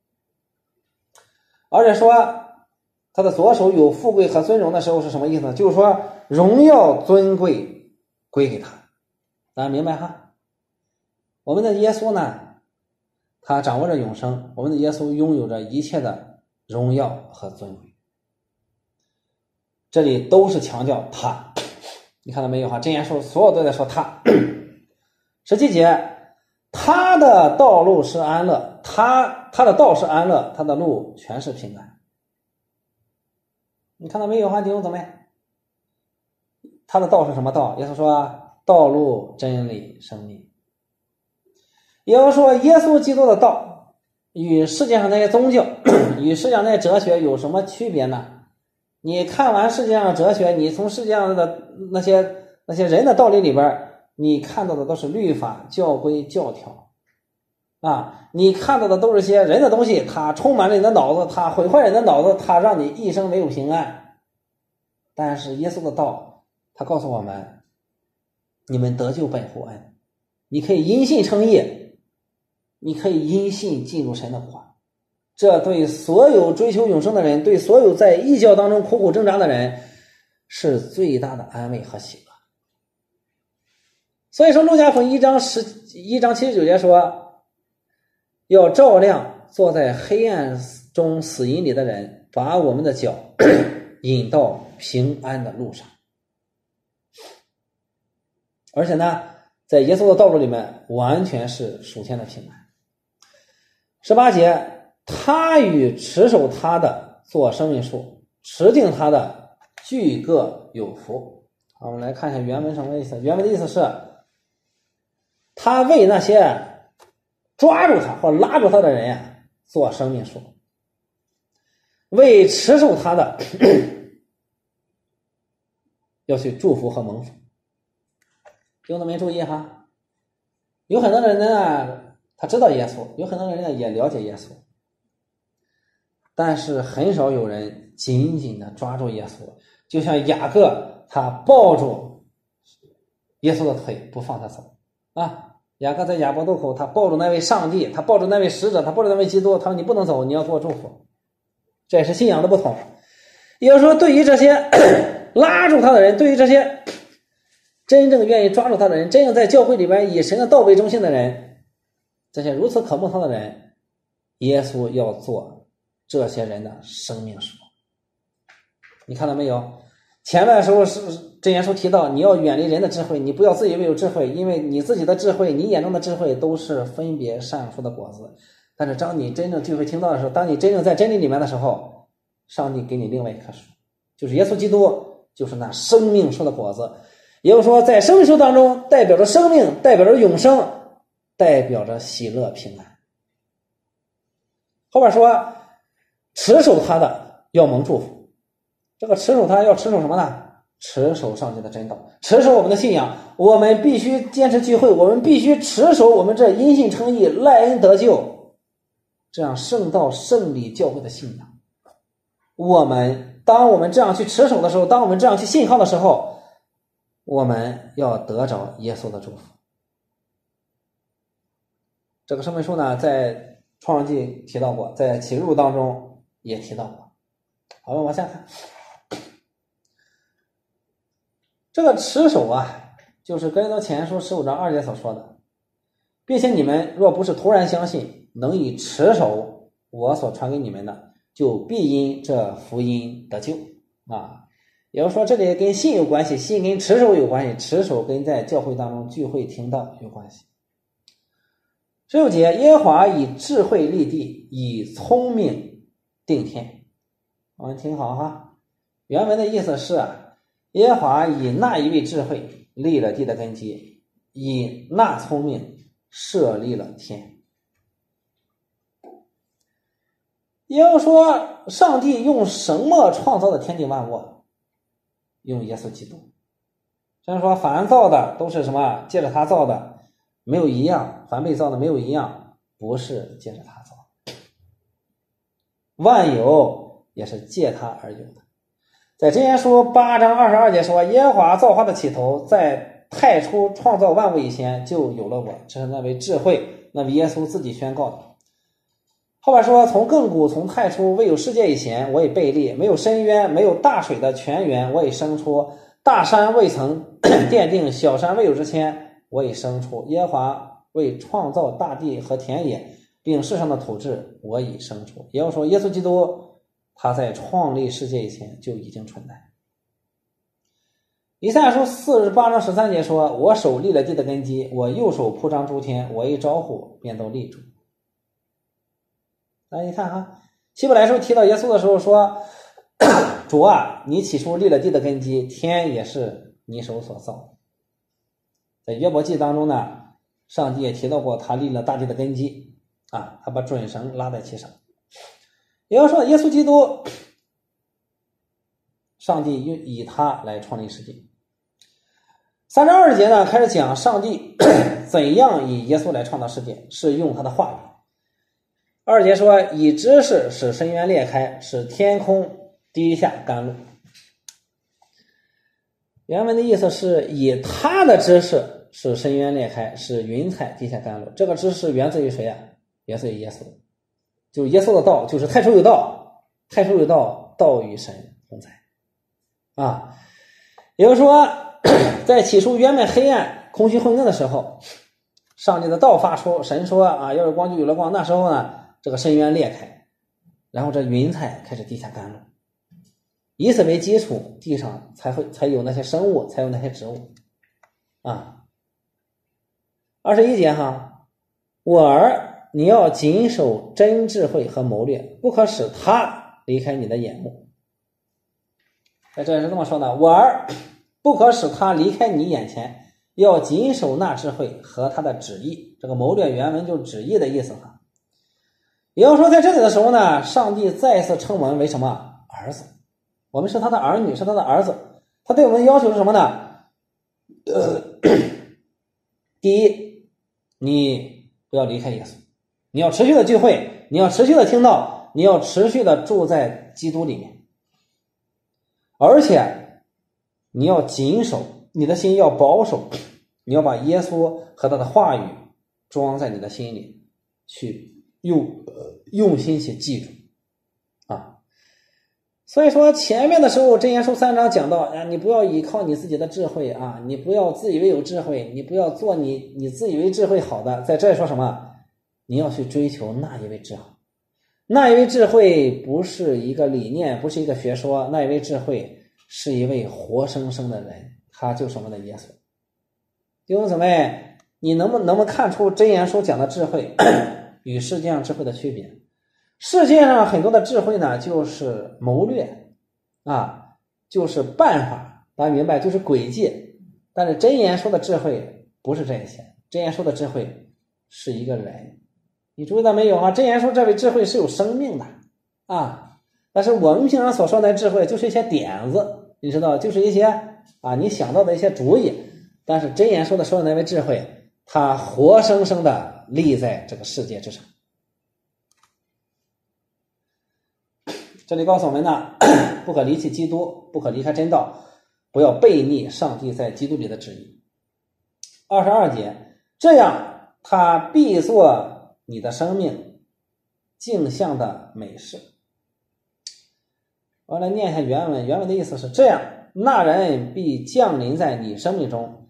[SPEAKER 1] 而且说他的左手有富贵和尊荣的时候是什么意思呢？就是说荣耀尊贵归给他。大家明白我们的耶稣呢，他掌握着永生，我们的耶稣拥有着一切的荣耀和尊贵。这里都是强调他，你看到没有箴言书所有都在说他。17节，他的道路是安乐，他的道是安乐，他的路全是平安。你看到没有弟兄姊妹？他的道是什么道？耶稣说道路真理生命。也就是说耶稣基督的道与世界上那些宗教与世界上那些哲学有什么区别呢？你看完世界上的哲学，你从世界上的那些人的道理里边，你看到的都是律法、教规、教条你看到的都是些人的东西，它充满了你的脑子，它毁坏你的脑子，它让你一生没有平安。但是耶稣的道，他告诉我们，你们得救本乎恩，你可以因信称义，你可以因信进入神的国。这对所有追求永生的人，对所有在异教当中苦苦挣扎的人，是最大的安慰和喜乐。所以说路加福音1章79节说，要照亮坐在黑暗中死荫里的人，把我们的脚引到平安的路上。而且呢，在耶稣的道路里面完全是属天的平安。18节，他与持守他的做生命树，持定他的俱各有福。我们来看一下原文什么意思。原文的意思是，他为那些抓住他或拉住他的人做生命树，为持守他的要去祝福和蒙福。弟兄姊妹注意有很多人呢，他知道耶稣，有很多人呢也了解耶稣，但是很少有人紧紧的抓住耶稣，就像雅各他抱住耶稣的腿不放他走雅各在雅博渡口，他抱住那位上帝，他抱住那位使者，他抱住那位基督，他说你不能走，你要给我祝福。这也是信仰的不同。也就是说，对于这些拉住他的人，对于这些真正愿意抓住他的人，真正在教会里边以神的道为中心的人，这些如此渴慕他的人，耶稣要做这些人的生命树。你看到没有？前面的时候是箴言书提到，你要远离人的智慧，你不要自以为有智慧，因为你自己的智慧，你眼中的智慧都是分别善恶树的果子。但是当你真正聚会听到的时候，当你真正在真理里面的时候，上帝给你另外一棵树，就是耶稣基督，就是那生命树的果子。也就是说，在生命树当中代表着生命，代表着永生，代表着喜乐平安。后边说持守他的要蒙祝福，这个持守他要持守什么呢？持守上帝的真道，持守我们的信仰。我们必须坚持聚会，我们必须持守我们这因信称义、赖恩得救这样圣道圣礼教会的信仰。当我们这样去持守的时候，当我们这样去信靠的时候，我们要得着耶稣的祝福。这个生命树呢，在创世纪提到过，在启示录当中也提到过。好了，往下看。这个持守就是哥林多前书15章2节所说的，并且你们若不是突然相信，能以持守我所传给你们的，就必因这福音得救也就是说这里跟信有关系，信跟持守有关系，持守跟在教会当中聚会听道有关系。16节，耶和华以智慧立地，以聪明定天。我们听好哈，原文的意思是耶和华以那一位智慧立了地的根基，以那聪明设立了天。也就是说，上帝用什么创造的天地万物？用耶稣基督。虽然说凡造的都是什么？借着他造的，没有一样，凡被造的没有一样不是借着他造的，万有也是借他而有的。在箴言书8章22节说，耶和华造化的起头，在太初创造万物以前就有了我，这是那位智慧，那位耶稣自己宣告的。后边说，从亘古从太初未有世界以前，我已被立，没有深渊，没有大水的泉源，我已生出，大山未曾奠定，小山未有之前，我已生出。耶和华为创造大地和田野并世上的土质，我已生出。也就是说，耶稣基督他在创立世界以前就已经存在。以赛亚书48章13节说，我手立了地的根基，我右手铺张诸天，我一招呼便都立住。大家一看哈，希伯来书提到耶稣的时候说，主啊，你起初立了地的根基，天也是你手所造。在约伯记当中呢，上帝也提到过他立了大地的根基他把准绳拉在其上。也就是说，耶稣基督上帝以他来创立世界。3章20节呢，开始讲上帝怎样以耶稣来创造世界，是用他的话语。2节说，以知识使深渊裂开，使天空滴下甘露。原文的意思是以他的知识使深渊裂开，使云彩滴下甘露。这个知识源自于谁源自于耶稣，就是耶稣的道，就是太初有道，太初有道，道与神同在也就是说，在起初原本黑暗空虚混沌的时候，上帝的道发出，神说要有光就有了光。那时候呢，这个深渊裂开，然后这云彩开始滴下甘露，以此为基础，地上才有那些生物，才有那些植物21节我儿，你要谨守真智慧和谋略，不可使它离开你的眼目。在这是这么说的，我儿，不可使它离开你眼前，要谨守那智慧和他的旨意。这个谋略原文就是旨意的意思也就是说，在这里的时候呢，上帝再一次称我们为什么？儿子。我们是他的儿女，是他的儿子。他对我们的要求是什么呢？第一，你不要离开耶稣，你要持续的聚会，你要持续的听道，你要持续的住在基督里面，而且你要谨守，你的心要保守，你要把耶稣和他的话语装在你的心里，去用心去记住所以说前面的时候箴言书3章讲到你不要依靠你自己的智慧你不要自以为有智慧，你不要做你自以为智慧好的。在这说什么？你要去追求那一位智慧。那一位智慧不是一个理念，不是一个学说，那一位智慧是一位活生生的人，他就是我们的耶稣。弟兄姊妹，你能不能看出箴言书讲的智慧与世界上智慧的区别？世界上很多的智慧呢，就是谋略就是办法，大家明白，就是诡计。但是箴言说的智慧不是这些，箴言说的智慧是一个人。你注意到没有箴言说这位智慧是有生命的但是我们平常所说的智慧就是一些点子，你知道，就是一些你想到的一些主意。但是箴言说的那位智慧，它活生生的立在这个世界之上。这里告诉我们呢，不可离弃基督，不可离开真道，不要背逆上帝在基督里的旨意。22节，这样他必做你的生命镜像的美事。我来念一下原文，原文的意思是这样，那人必降临在你生命中，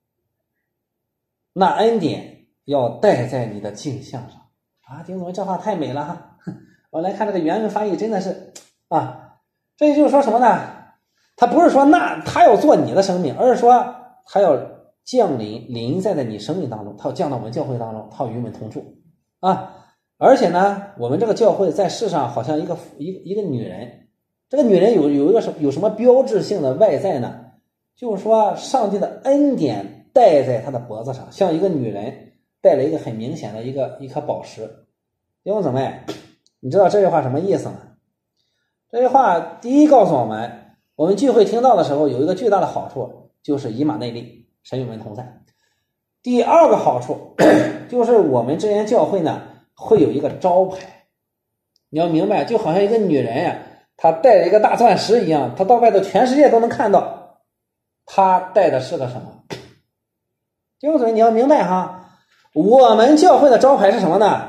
[SPEAKER 1] 那恩典要带在你的镜像上弟兄姊妹，这话太美了我来看这个原文翻译，真的是这就是说什么呢？ 他不是说那他要做你的生命，而是说他要降临在你生命当中，他要降到我们教会当中，他要与我们同住啊。而且呢，我们这个教会在世上好像一个女人，这个女人有什么标志性的外在呢？就是说上帝的恩典戴在她的脖子上，像一个女人戴了一个很明显的一颗宝石。弟兄姊妹，你知道这句话什么意思吗？这句话第一告诉我们聚会听到的时候有一个巨大的好处，就是以马内利，神与我们同在。第二个好处就是我们这间教会呢会有一个招牌，你要明白，就好像一个女人呀，她戴着一个大钻石一样，她到外头全世界都能看到，她戴的是个什么？弟兄姊妹，你要明白哈，我们教会的招牌是什么呢？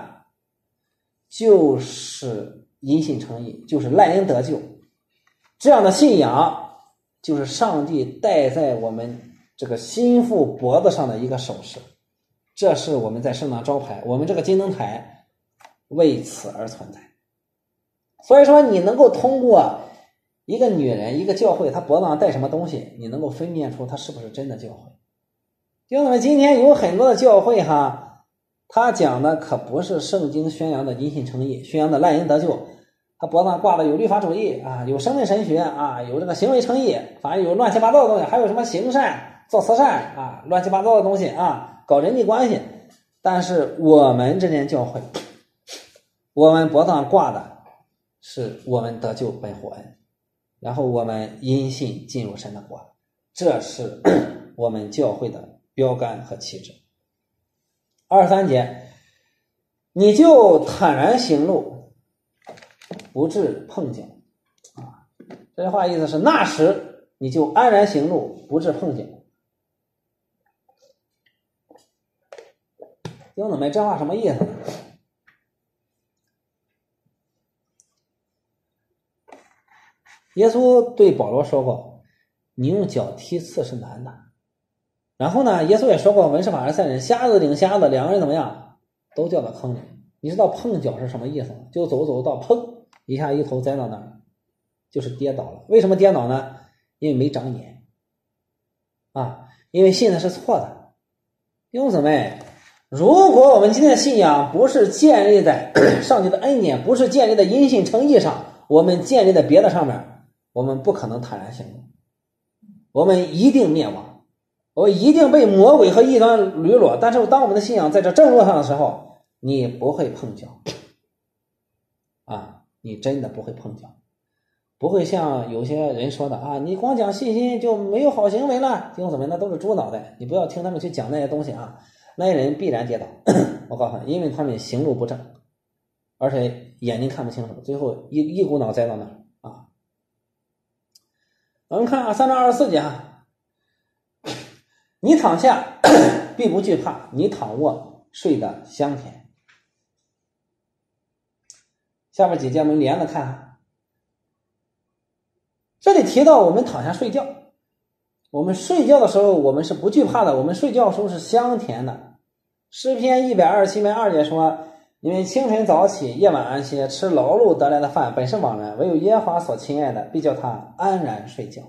[SPEAKER 1] 就是因信称义，就是赖恩得救。这样的信仰就是上帝戴在我们这个心腹脖子上的一个首饰，这是我们在圣堂招牌，我们这个金灯台为此而存在。所以说你能够通过一个女人一个教会她脖子上戴什么东西，你能够分辨出她是不是真的教会。弟兄们，今天有很多的教会哈，他讲的可不是圣经宣扬的因信称义，宣扬的赖恩得救，他脖子上挂的有律法主义啊，有生命神学啊，有这个行为称义，反正有乱七八糟的东西，还有什么行善做慈善啊，乱七八糟的东西啊，搞人际关系。但是我们这间教会，我们脖子上挂的是我们得救本乎恩，然后我们因信进入神的国，这是我们教会的标杆和旗帜。23节，你就坦然行路，不致碰脚啊。这句话意思是那时你就安然行路，不致碰脚。弟兄姊妹，这话什么意思？耶稣对保罗说过，你用脚踢刺是难的。然后呢，耶稣也说过，文士法利赛人瞎子领瞎子，两个人怎么样都掉到坑里。你知道碰脚是什么意思吗？就走到砰一下一头栽到那儿，就是跌倒了。为什么跌倒呢？因为没长眼啊，因为信的是错的。弟兄姊妹，如果我们今天的信仰不是建立在上帝的恩典，不是建立在因信称义上，我们建立在别的上面，我们不可能坦然行路，我们一定灭亡，我们一定被魔鬼和异端掳落。但是当我们的信仰在这正路上的时候，你不会碰脚啊，你真的不会碰脚，不会像有些人说的啊，你光讲信心就没有好行为了。弟兄姊妹，那都是猪脑袋，你不要听他们去讲那些东西啊，那些人必然跌倒我告诉你，因为他们行路不正，而且眼睛看不清楚，最后一股脑栽到那儿啊。我们看啊，3章24节啊，你躺下必不惧怕，你躺卧睡得香甜。下面几节我们连着看，这里提到我们躺下睡觉，我们睡觉的时候我们是不惧怕的，我们睡觉的时候是香甜的。诗篇127篇2节说，因为清晨早起，夜晚安歇，吃劳碌得来的饭本是枉然，唯有耶和华所亲爱的必叫他安然睡觉。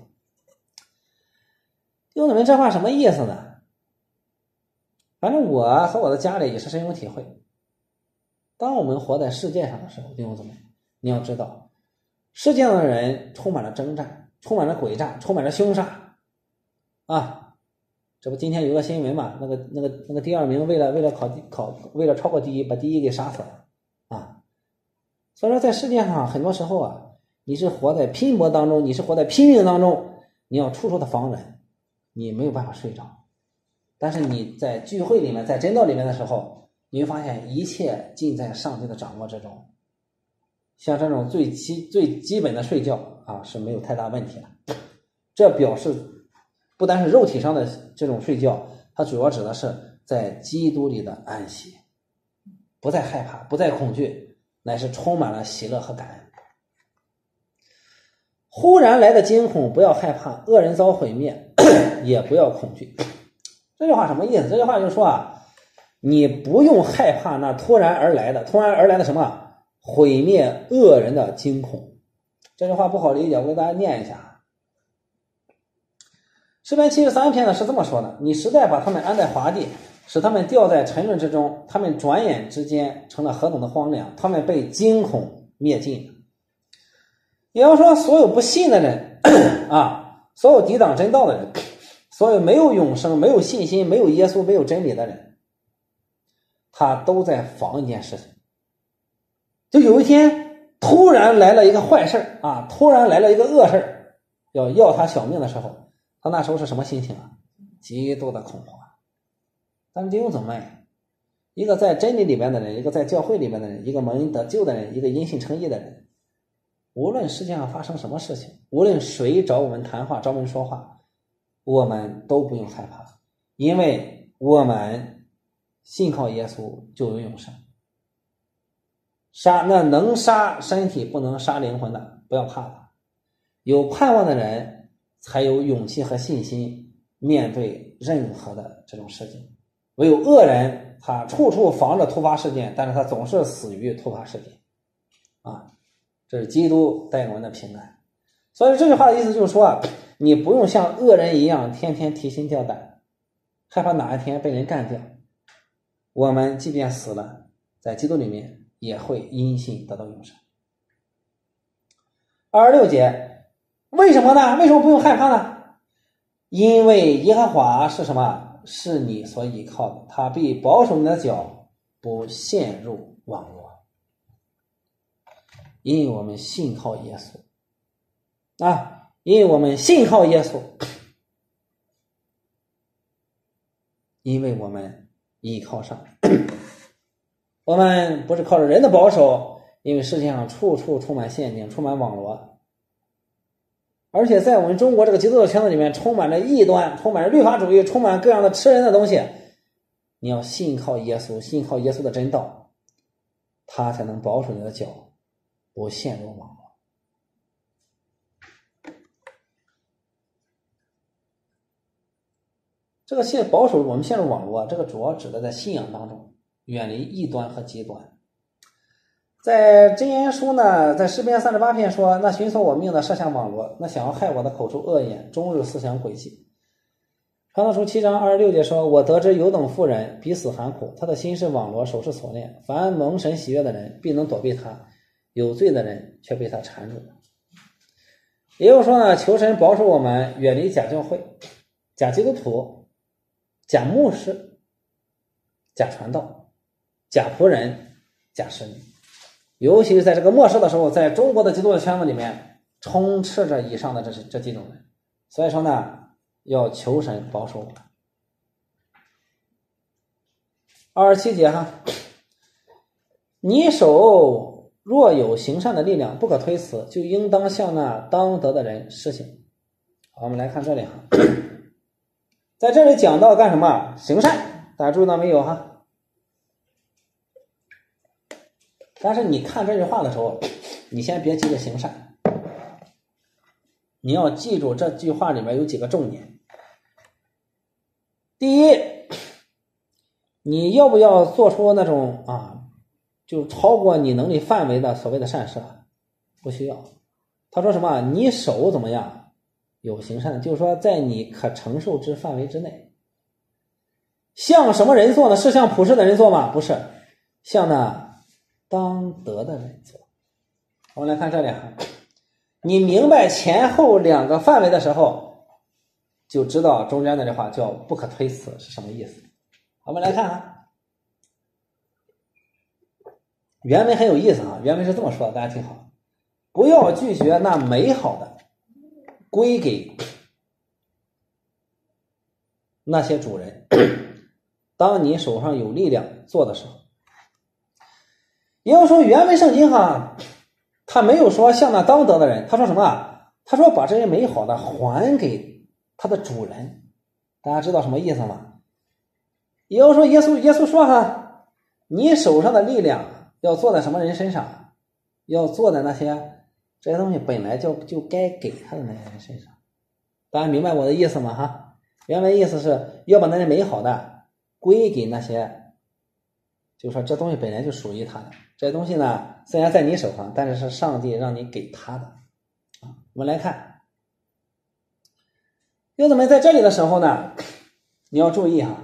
[SPEAKER 1] 弟兄姊妹，这话什么意思呢？反正我和我的家里也是深有体会。当我们活在世界上的时候，弟兄姊妹，你要知道，世界上的人充满了征战，充满了诡诈，充满了凶杀啊！这不今天有个新闻嘛，那个第二名为了超过第一，把第一给杀死了啊！所以说在世界上很多时候啊，你是活在拼搏当中，你是活在拼命当中，你要处处的防人，你没有办法睡着。但是你在聚会里面，在真道里面的时候，你会发现一切尽在上帝的掌握之中。像这种最基本的睡觉啊是没有太大问题的。这表示不单是肉体上的这种睡觉，它主要指的是在基督里的安息，不再害怕，不再恐惧，乃是充满了喜乐和感恩。忽然来的惊恐不要害怕，恶人遭毁灭也不要恐惧。这句话什么意思？这句话就是说啊，你不用害怕那突然而来的什么毁灭恶人的惊恐。这句话不好理解，我给大家念一下。 诗篇73篇呢是这么说的：你实在把他们安在华地，使他们掉在沉沦之中，他们转眼之间成了何等的荒凉，他们被惊恐灭尽。也要说所有不信的人啊，所有抵挡真道的人，所有没有永生、没有信心、没有耶稣、没有真理的人，他都在防一件事情。就有一天突然来了一个坏事啊，突然来了一个恶事，要他小命的时候，他那时候是什么心情啊？极度的恐慌。但是弟兄姊妹，一个在真理里面的人，一个在教会里面的人，一个蒙恩得救的人，一个因信称义的人，无论世界上发生什么事情，无论谁找我们谈话找我们说话，我们都不用害怕，因为我们信靠耶稣就有永生。那能杀身体不能杀灵魂的，不要怕他。有盼望的人才有勇气和信心面对任何的这种事情。唯有恶人，他处处防着突发事件，但是他总是死于突发事件啊。这是基督带给我们的平安。所以这句话的意思就是说啊，你不用像恶人一样天天提心吊胆，害怕哪一天被人干掉。我们即便死了，在基督里面也会因信得到永生。26节，为什么呢？为什么不用害怕呢？因为耶和华是什么？是你所依靠的，他必保守你的脚不陷入网络。因为我们信靠耶稣啊，因为我们信靠耶稣，因为我们依靠上我们不是靠着人的保守，因为世界上处处充满陷阱，充满网罗，而且在我们中国这个基督教圈子里面充满了异端，充满了律法主义，充满各样的吃人的东西。你要信靠耶稣，信靠耶稣的真道，他才能保守你的脚不陷入网络。这个保守我们陷入网络，这个主要指的在信仰当中远离异端和极端。在箴言书呢，在诗篇38篇说，那寻索我命的设下网罗，那想要害我的口出恶言，终日思想诡计。传道书7章26节说，我得知有等妇人彼死寒苦，他的心是网罗，手是锁链，凡蒙神喜悦的人必能躲避他，有罪的人却被他缠住。也就是说呢，求神保守我们远离假教会、假基督徒、假牧师、假传道、假仆人、假使女。尤其是在这个末世的时候，在中国的基督教圈子里面充斥着以上的这几种人。所以说呢，要求神保守我们。27节哈，你手若有行善的力量，不可推辞，就应当向那当得的人施行。好，我们来看这里哈，在这里讲到干什么？行善，大家注意到没有哈？但是你看这句话的时候，你先别急着行善，你要记住这句话里面有几个重点。第一，你要不要做出那种就超过你能力范围的所谓的善事？不需要。他说什么？你手怎么样？有行善，就是说在你可承受之范围之内。向什么人做呢？是向普世的人做吗？不是，向那当得的人做。我们来看这里哈，你明白前后两个范围的时候，就知道中间那句话叫不可推辞是什么意思。我们来看哈，原文很有意思啊，原文是这么说的，大家听好：不要拒绝那美好的归给那些主人，当你手上有力量做的时候。也就是说原文圣经哈，他没有说向那当得的人，他说什么？他说把这些美好的还给他的主人。大家知道什么意思吗？也就是说耶稣说哈，你手上的力量要做在什么人身上？要做在那些这些东西本来就该给他的那些人身上。大家明白我的意思吗？哈，原文意思是要把那些美好的归给那些，就是说这东西本来就属于他的。这些东西呢，虽然在你手上，但是是上帝让你给他的。我们来看弟兄姊妹，在这里的时候呢，你要注意哈，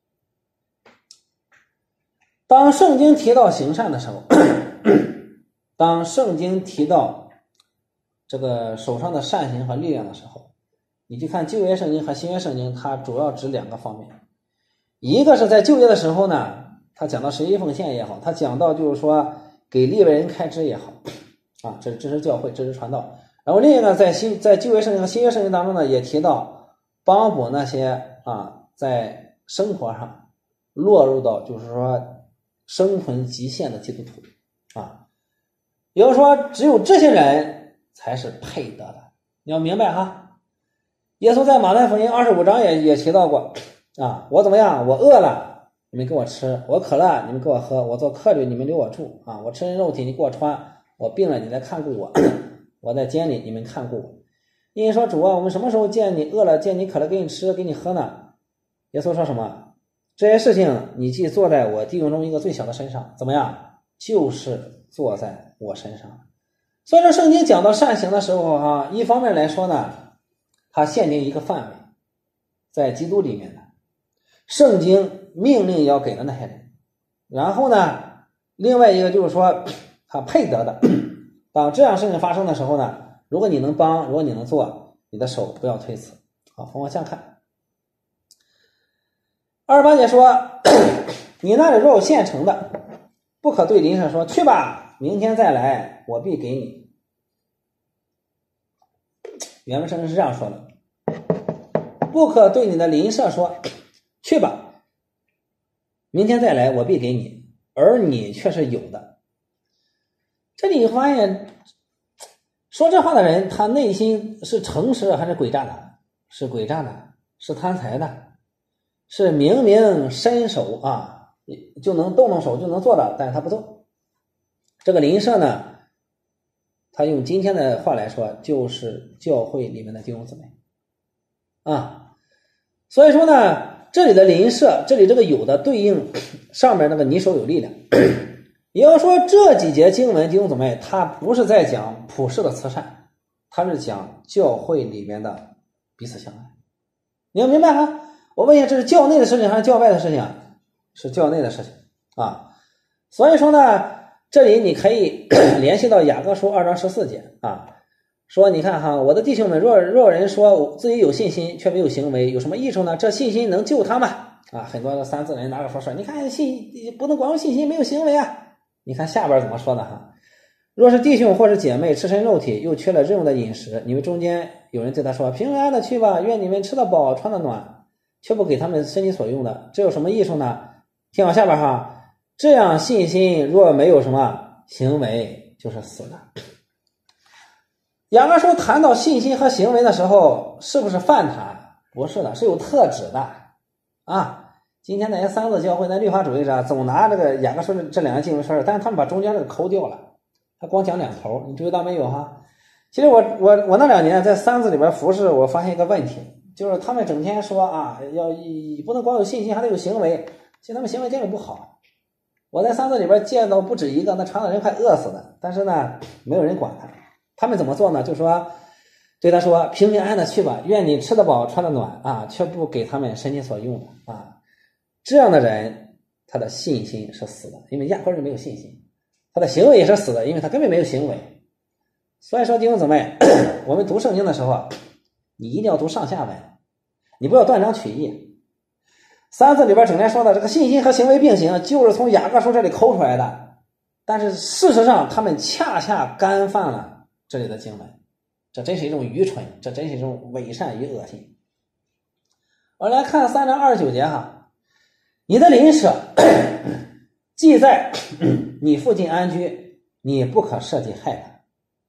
[SPEAKER 1] 当圣经提到行善的时候，当圣经提到这个手上的善行和力量的时候，你去看旧约圣经和新约圣经，它主要指两个方面。一个是在旧约的时候呢，他讲到十一奉献也好，他讲到就是说给利未人开支也好啊，这是支持教会，支持传道。然后另一个在旧约圣经和新约圣经当中呢，也提到帮补那些在生活上落入到就是说生存极限的基督徒啊，也就是说只有这些人才是配得的，你要明白哈。耶稣在马太福音25章也提到过啊，我怎么样？我饿了，你们给我吃；我渴了，你们给我喝；我做客旅，你们留我住啊！我吃人肉体，你给我穿；我病了，你来看顾我；我在监里，你们看顾我。因为说主啊，我们什么时候见你饿了，见你渴了，给你吃，给你喝呢？耶稣说什么？这些事情你既做在我弟兄中一个最小的身上，怎么样？就是做在我身上。所以说圣经讲到善行的时候一方面来说呢，它限定一个范围，在基督里面的圣经命令要给的那些人，然后呢，另外一个就是说他配得的。当这样事情发生的时候呢，如果你能帮，如果你能做，你的手不要推辞啊，逢往相看。28节说，你那里若有现成的，不可对邻舍说去吧，明天再来，我必给你。原文圣经是这样说的，不可对你的邻舍说去吧，明天再来，我必给你，而你却是有的。这里你发现说这话的人，他内心是诚实还是诡诈的？是诡诈的，是贪财的，是明明伸手就能动手就能做的，但是他不做。这个邻舍呢，他用今天的话来说，就是教会里面的弟兄姊妹所以说呢，这里的邻舍，这里这个有的对应上面那个你手有力量。也就是说这几节经文弟兄姊妹，它不是在讲普世的慈善，它是讲教会里面的彼此相爱。你要明白我问一下，这是教内的事情还是教外的事情？是教内的事情所以说呢，这里你可以联系到雅各书2章14节说你看我的弟兄们，若有人说自己有信心却没有行为，有什么益处呢？这信心能救他吗？很多的三字人拿着说你看不能光有信心没有行为你看下边怎么说的若是弟兄或是姐妹赤身肉体，又缺了日用的饮食，你们中间有人对他说平安的去吧，愿你们吃得饱穿得暖，却不给他们身体所用的，这有什么益处呢？听往下边这样信心若没有什么行为，就是死的。雅各书谈到信心和行为的时候，是不是泛谈？不是的，是有特指的今天那些三字教会那律法主义者总拿这个雅各书这两个经文说，但是他们把中间这个抠掉了，他光讲两头，你注意到没有其实我那2年在三字里边服侍，我发现一个问题，就是他们整天说要不能光有信心还得有行为，其实他们行为根本不好。我在三字里边见到不止一个，那传的人快饿死了，但是呢没有人管他们怎么做呢？就说对他说平平安安的去吧，愿你吃得饱穿得暖却不给他们身体所用的这样的人他的信心是死的，因为压根就没有信心，他的行为也是死的，因为他根本没有行为。所以说弟兄姊妹，我们读圣经的时候你一定要读上下文，你不要断章取义。三字里边整天说的这个信心和行为并行，就是从雅各书这里抠出来的，但是事实上他们恰恰干犯了这里的经文，这真是一种愚蠢，这真是一种伪善与恶心。我来看3章29节你的邻舍既在你附近安居，你不可设计害他。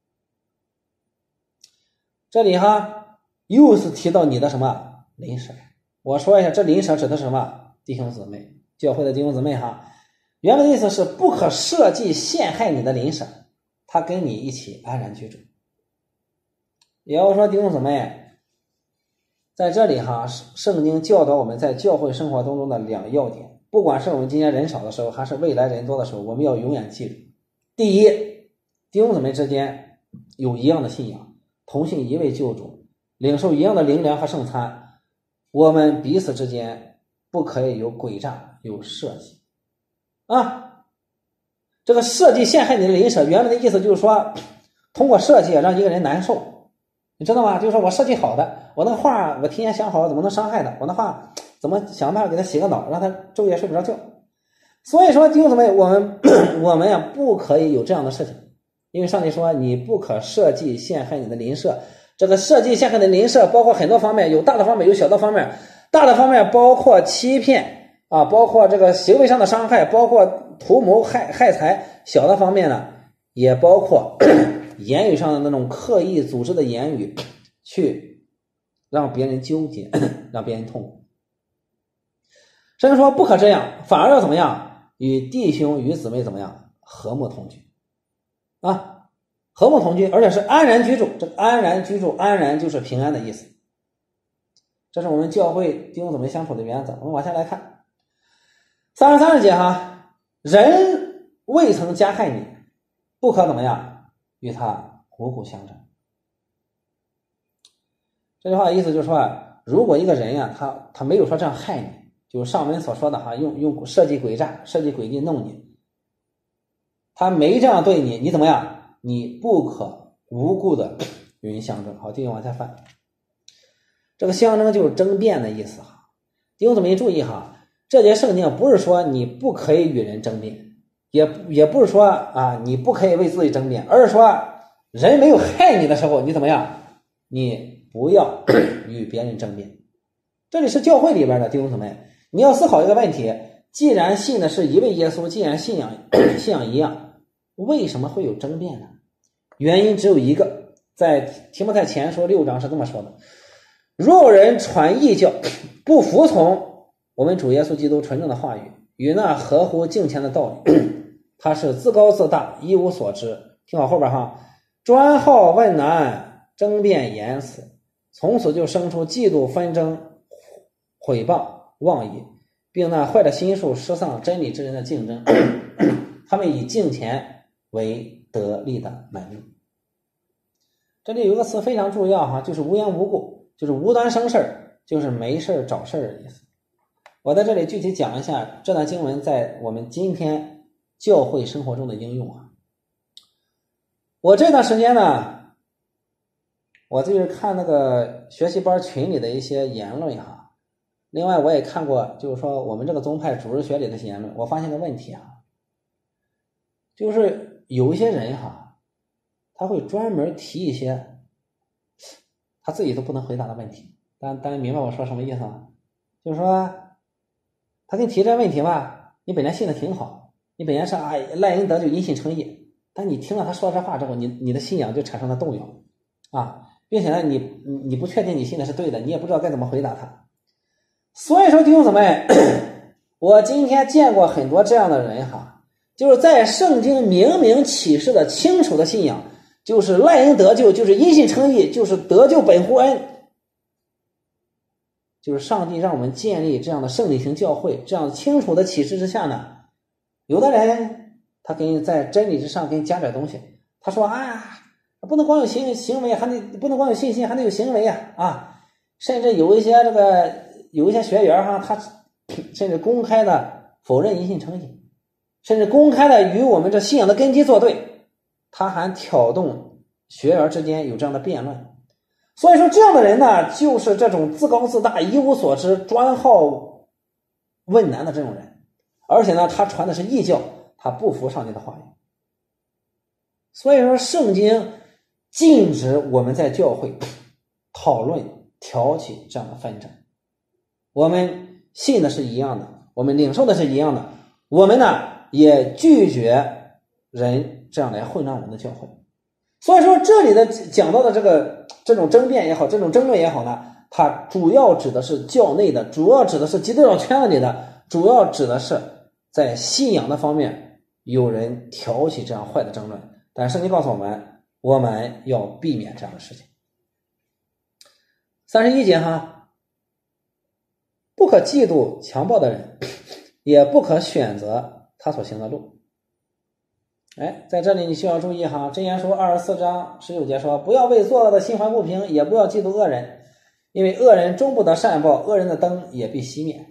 [SPEAKER 1] 这里又是提到你的什么邻舍。我说一下，这邻舍指的是什么？弟兄姊妹，教会的弟兄姊妹原文的意思是不可设计陷害你的邻舍，他跟你一起安然居住。也要说弟兄姊妹，在这里圣经教导我们在教会生活当中的2个要点，不管是我们今天人少的时候还是未来人多的时候，我们要永远记住。第一，弟兄姊妹之间有一样的信仰，同信一位救主， 领受一样的灵粮和圣餐，我们彼此之间不可以有诡诈，有设计啊。这个设计陷害你的邻舍，原来的意思就是说，通过设计让一个人难受，你知道吗？就是说我设计好的，我那个画我提前想好怎么能伤害他，我那画怎么想办法给他洗个脑，让他昼夜睡不着觉。所以说弟兄姊妹，我们呀不可以有这样的事情，因为上帝说你不可设计陷害你的邻舍。这个设计陷害的邻舍包括很多方面，有大的方面，有小的方面。大的方面包括欺骗啊，包括这个行为上的伤害，包括图谋害财。小的方面呢，也包括言语上的那种刻意组织的言语，去让别人纠结，让别人痛苦。甚至说不可这样，反而要怎么样？与弟兄与姊妹怎么样？和睦同居啊。和睦同居，而且是安然居住。这个安然居住，安然就是平安的意思。这是我们教会弟兄姊妹相处的原则。我们往下来看33节哈，人未曾加害你，不可怎么样与他五谷相争。这句话的意思就是说，如果一个人呀，他没有说这样害你，就是上文所说的哈，用设计诡诈、设计诡计弄你，他没这样对你，你怎么样？你不可无故的与人相争。好，继续往下翻。这个相争就是争辩的意思哈。弟兄姊妹注意哈，这节圣经不是说你不可以与人争辩，也不是说啊你不可以为自己争辩，而是说人没有害你的时候，你怎么样？你不要与别人争辩。这里是教会里边的弟兄姊妹，你要思考一个问题：既然信的是一位耶稣，既然信仰一样，为什么会有争辩呢？原因只有一个，在提摩太前书6章是这么说的：若有人传异教，不服从我们主耶稣基督纯正的话语与那合乎敬虔的道理，他是自高自大，一无所知。听好后边哈，专好问难，争辩言辞，从此就生出嫉妒纷争、毁谤妄议，并那坏的心术失丧真理之人的竞争。他们以敬虔为得利的门路。这里有个词非常重要哈，就是无缘无故，就是无端生事，就是没事找事的意思。我在这里具体讲一下这段经文在我们今天教会生活中的应用啊。我这段时间呢，我就是看那个学习班群里的一些言论哈，另外我也看过就是说我们这个宗派主日学里的言论，我发现个问题啊，就是有一些人哈，他会专门提一些他自己都不能回答的问题。大家明白我说什么意思吗？就是说他给你提这问题吧，你本来信的挺好，你本来是赖恩德就因信称义，但你听了他说这话之后，你的信仰就产生了动摇啊，并且呢你不确定你信的是对的，你也不知道该怎么回答他。所以说弟兄姊妹，我今天见过很多这样的人哈，就是在圣经明明启示的清楚的信仰，就是赖恩得救，就是因信称义，就是得救本乎恩，就是上帝让我们建立这样的圣理型教会，这样清楚的启示之下呢，有的人他给你在真理之上给你加点东西，他说不能光有行为，还得不能光有信心，还得有行为啊，甚至有一些学员哈，他甚至公开的否认因信称义，甚至公开的与我们这信仰的根基作对，他还挑动学员之间有这样的辩论。所以说这样的人呢，就是这种自高自大、一无所知、专好问难的这种人，而且呢他传的是异教，他不服上帝的话语。所以说圣经禁止我们在教会讨论挑起这样的纷争。我们信的是一样的，我们领受的是一样的，我们呢也拒绝人这样来混乱我们的教会。所以说这里的讲到的这种争辩也好，这种争论也好呢，它主要指的是教内的，主要指的是基督教圈子里的，主要指的是在信仰的方面有人挑起这样坏的争论。但圣经告诉我们要避免这样的事情。31节哈，不可嫉妒强暴的人，也不可选择他所行的路在这里你需要注意哈，箴言书24章19节说，不要为作恶的心怀不平，也不要嫉妒恶人，因为恶人终不得善报，恶人的灯也必熄灭。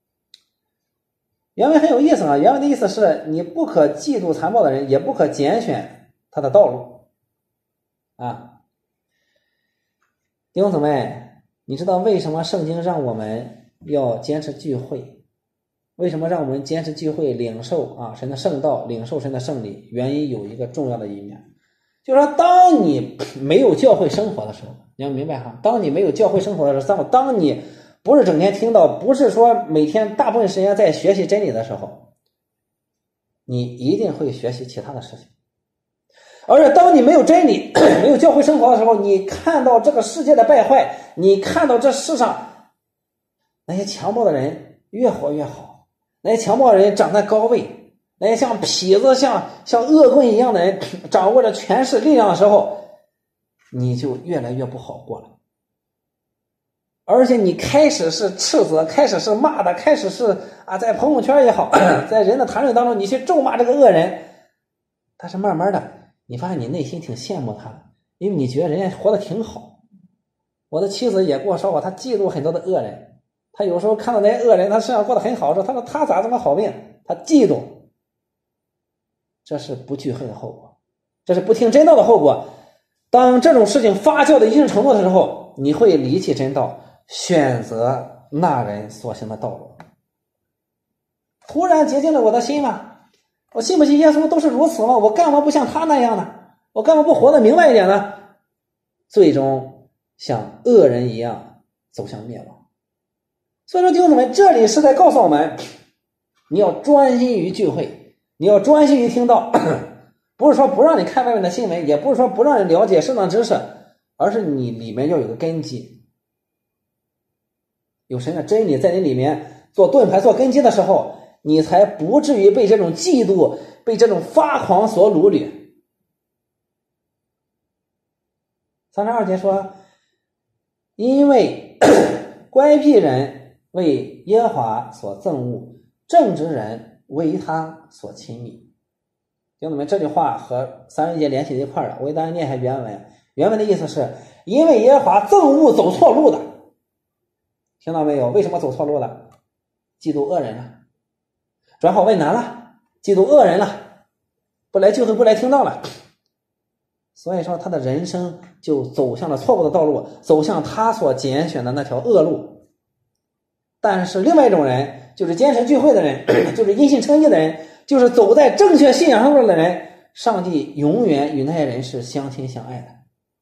[SPEAKER 1] 原文很有意思啊，原文的意思是你不可嫉妒残暴的人，也不可拣选他的道路啊。弟兄姊妹，你知道为什么圣经让我们要坚持聚会？为什么让我们坚持聚会领受神的圣道，领受神的圣礼？原因有一个重要的一面，就是说当你没有教会生活的时候，你要明白哈，当你没有教会生活的时候，当你不是整天听到，不是说每天大部分时间在学习真理的时候，你一定会学习其他的事情。而且当你没有真理没有教会生活的时候，你看到这个世界的败坏，你看到这世上那些强暴的人越活越好，那些强暴的人长在高位，那些像痞子像恶棍一样的人掌握着权势力量的时候，你就越来越不好过了。而且你开始是斥责，开始是骂的，开始是在朋友圈也好，在人的谈论当中你去咒骂这个恶人，但是慢慢的你发现你内心挺羡慕他的，因为你觉得人家活得挺好。我的妻子也跟我说过，她嫉妒很多的恶人，她有时候看到那些恶人他身上过得很好，她说他咋这么好命，她嫉妒。这是不聚会的后果，这是不听真道的后果。当这种事情发酵的一定程度的时候，你会离弃真道，选择那人所行的道路。突然洁净了我的心吗？我信不信耶稣都是如此吗？我干嘛不像他那样呢？我干嘛不活得明白一点呢？最终像恶人一样走向灭亡。所以说弟兄姊妹，这里是在告诉我们，你要专心于聚会，你要专心于听道，不是说不让你看外面的新闻，也不是说不让你了解圣经知识，而是你里面要有个根基，有神的真理在你里面做盾牌做根基的时候，你才不至于被这种嫉妒被这种发狂所掳掠。32节说，因为乖僻人为耶和华所憎恶，正直人为他所亲密。弟兄们，这句话和30节联系在一块了，我给大家念一下原文。原文的意思是，因为耶和华憎恶走错路的。听到没有？为什么走错路了？嫉妒恶人了，转好为难了，嫉妒恶人了，不来聚会不来听道了，所以说他的人生就走向了错误的道路，走向他所拣选的那条恶路。但是另外一种人，就是坚持聚会的人，就是因信称义的人，就是走在正确信仰上的人，上帝永远与那些人是相亲相爱的。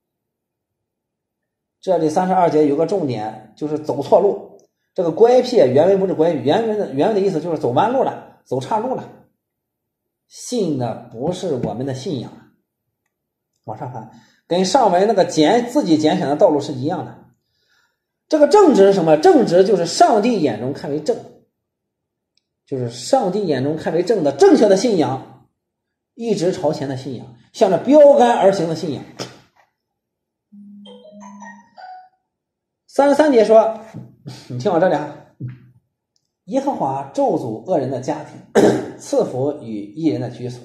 [SPEAKER 1] 这里32节有个重点，就是走错路。这个乖僻原文不是乖僻，原文的意思就是走弯路了，走岔路了。信的不是我们的信仰。往上翻，跟上文那个自己拣选的道路是一样的。这个正直是什么？正直就是上帝眼中看为正，就是上帝眼中看为正的正确的信仰，一直朝前的信仰，向着标杆而行的信仰。33节说，你听我这里啊，耶和华咒诅恶人的家庭，赐福与义人的居所。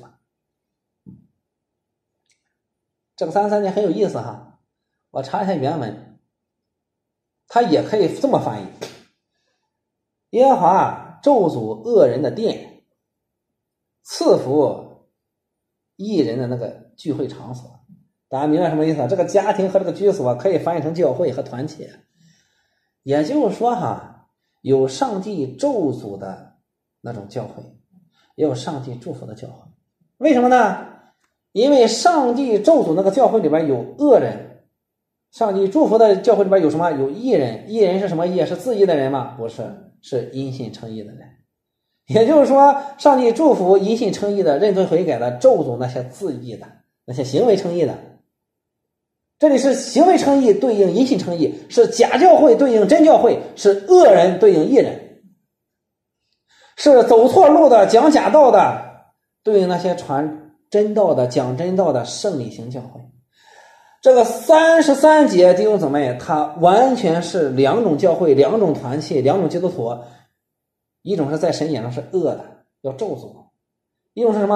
[SPEAKER 1] 这个33节很有意思哈，我查一下原文，它也可以这么翻译：耶和华咒诅恶人的殿，赐福义人的那个聚会场所。大家明白什么意思啊？这个家庭和这个居所可以翻译成教会和团体。也就是说哈，有上帝咒诅的那种教会，也有上帝祝福的教会。为什么呢？因为上帝咒诅那个教会里边有恶人，上帝祝福的教会里边有什么？有义人。义人是什么义？是自义的人吗？不是，是因信称义的人。也就是说，上帝祝福因信称义的、认罪悔改的，咒诅那些自义的、那些行为称义的。这里是行为称义对应因信称义，是假教会对应真教会，是恶人对应义人，是走错路的讲假道的对应那些传真道的讲真道的圣礼型教会。这个33节弟兄姊妹，它完全是两种教会、两种团体、两种基督徒。一种是在神眼中是恶的，要咒诅；一种是什么？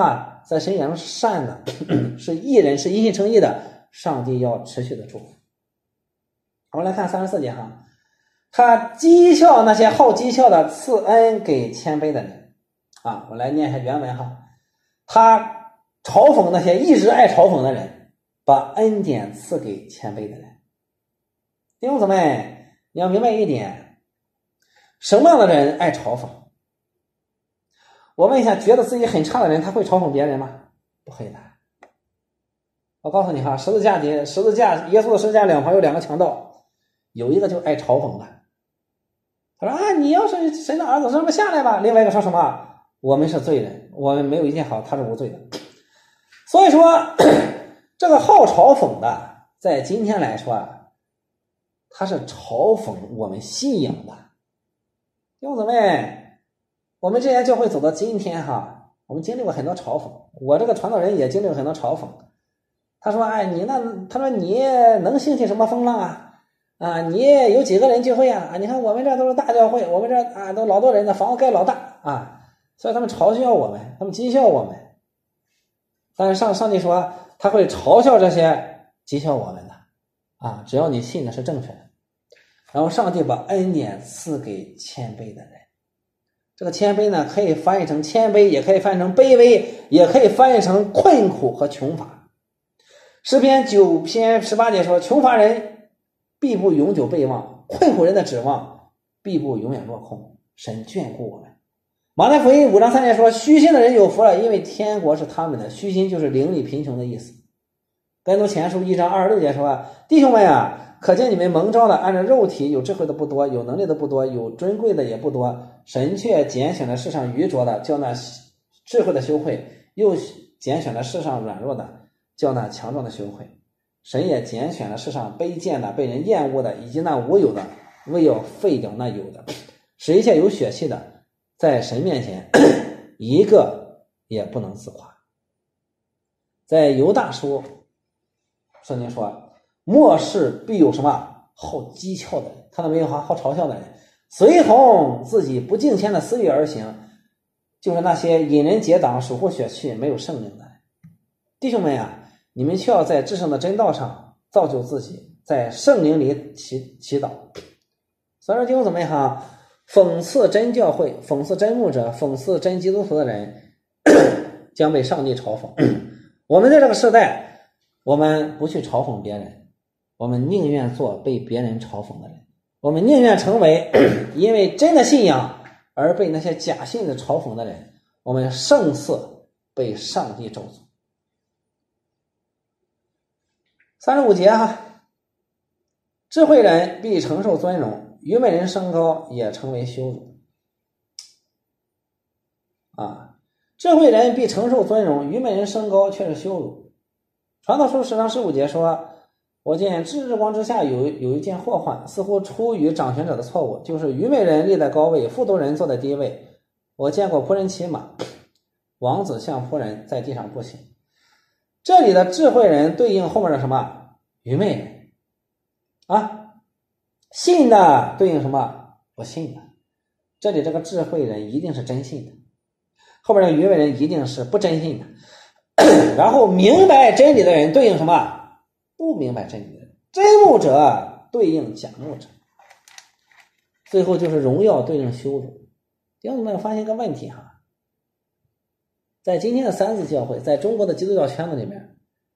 [SPEAKER 1] 在神眼中是善的，是义人，是一心诚意的，上帝要持续的祝福。我们来看34节哈，他讥笑那些好讥笑的，赐恩给谦卑的人啊。我来念一下原文哈，他嘲讽那些一直爱嘲讽的人，把恩典赐给谦卑的人。弟兄姊妹，你要明白一点，什么样的人爱嘲讽？我问一下，觉得自己很差的人，他会嘲讽别人吗？不会的。我告诉你哈，十字架，耶稣的十字架两旁有两个强盗，有一个就爱嘲讽的，他说啊，你要是神的儿子，什么下来吧。另外一个说什么？我们是罪人，我们没有一件好，他是无罪的。所以说，这个好嘲讽的，在今天来说，他是嘲讽我们信仰的。弟兄姊妹，我们这些教会走到今天哈，我们经历过很多嘲讽，我这个传道人也经历过很多嘲讽。他说哎，他说你能兴起什么风浪啊？你有几个人聚会啊？你看我们这都是大教会，我们这都老多人的，房子盖老大啊，所以他们嘲笑我们，他们讥笑我们。但是上帝说他会嘲笑这些讥笑我们的啊，只要你信的是正确的。然后上帝把恩典赐给谦卑的人。这个谦卑呢，可以翻译成谦卑，也可以翻译成卑微，也可以翻译成困苦和穷乏。诗篇9篇18节说，穷乏人必不永久备忘，困苦人的指望必不永远落空，神眷顾我们。马太福音5章3节说，虚心的人有福了，因为天国是他们的。虚心就是灵里贫穷的意思。哥林多前书1章26节说，弟兄们啊，可见你们蒙召的，按照肉体有智慧的不多，有能力的不多，有尊贵的也不多，神却拣选了世上愚拙的，叫那智慧的羞愧，又拣选了世上软弱的，叫那强壮的羞愧。神也拣选了世上卑贱的，被人厌恶的，以及那无有的，为要废掉那有的，使一切有血气的在神面前一个也不能自夸。在犹大书圣经说，末世必有什么好讥诮的人，看到没有，好嘲笑的人，随从自己不敬虔的私欲而行，就是那些引人结党、守护血气、没有圣灵的人。弟兄们啊，你们需要在至圣的真道上造就自己，在圣灵里祈祷。所以说弟兄姊妹哈，讽刺真教会、讽刺真牧者、讽刺真基督徒的人将被上帝嘲讽。我们在这个时代，我们不去嘲讽别人，我们宁愿做被别人嘲讽的人，我们宁愿成为因为真的信仰而被那些假信的嘲讽的人，我们胜似被上帝咒诅。35节哈，智慧人必承受尊荣，愚昧人升高也成为羞辱。智慧人必承受尊荣，愚昧人升高却是羞辱。传道书10章15节说，我见日光之下有一件祸患，似乎出于掌权者的错误，就是愚昧人立在高位，富足人坐在低位。我见过仆人骑马，王子像仆人在地上步行。这里的智慧人对应后面的什么？愚昧人信的对应什么？不信的。这里这个智慧人一定是真信的，后面的愚昧人一定是不真信的。然后明白真理的人对应什么？不明白真理的人。真牧者对应假牧者，最后就是荣耀对应羞辱。弟兄们发现一个问题哈，在今天的三自教会，在中国的基督教圈子里面，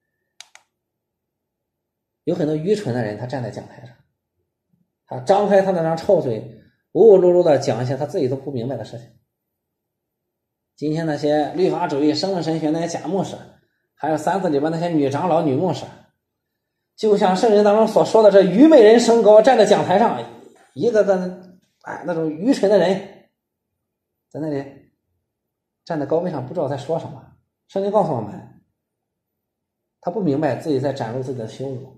[SPEAKER 1] 有很多愚蠢的人，他站在讲台上，他张开他那张臭嘴，呜呜噜噜的讲一些他自己都不明白的事情。今天那些律法主义、生物神学那些假牧师，还有三自里边那些女长老、女牧师，就像圣经当中所说的，这愚昧人升高，站在讲台上，一个个那种愚蠢的人在那里站在高位上，不知道在说什么。圣经告诉我们，他不明白自己在展露自己的羞辱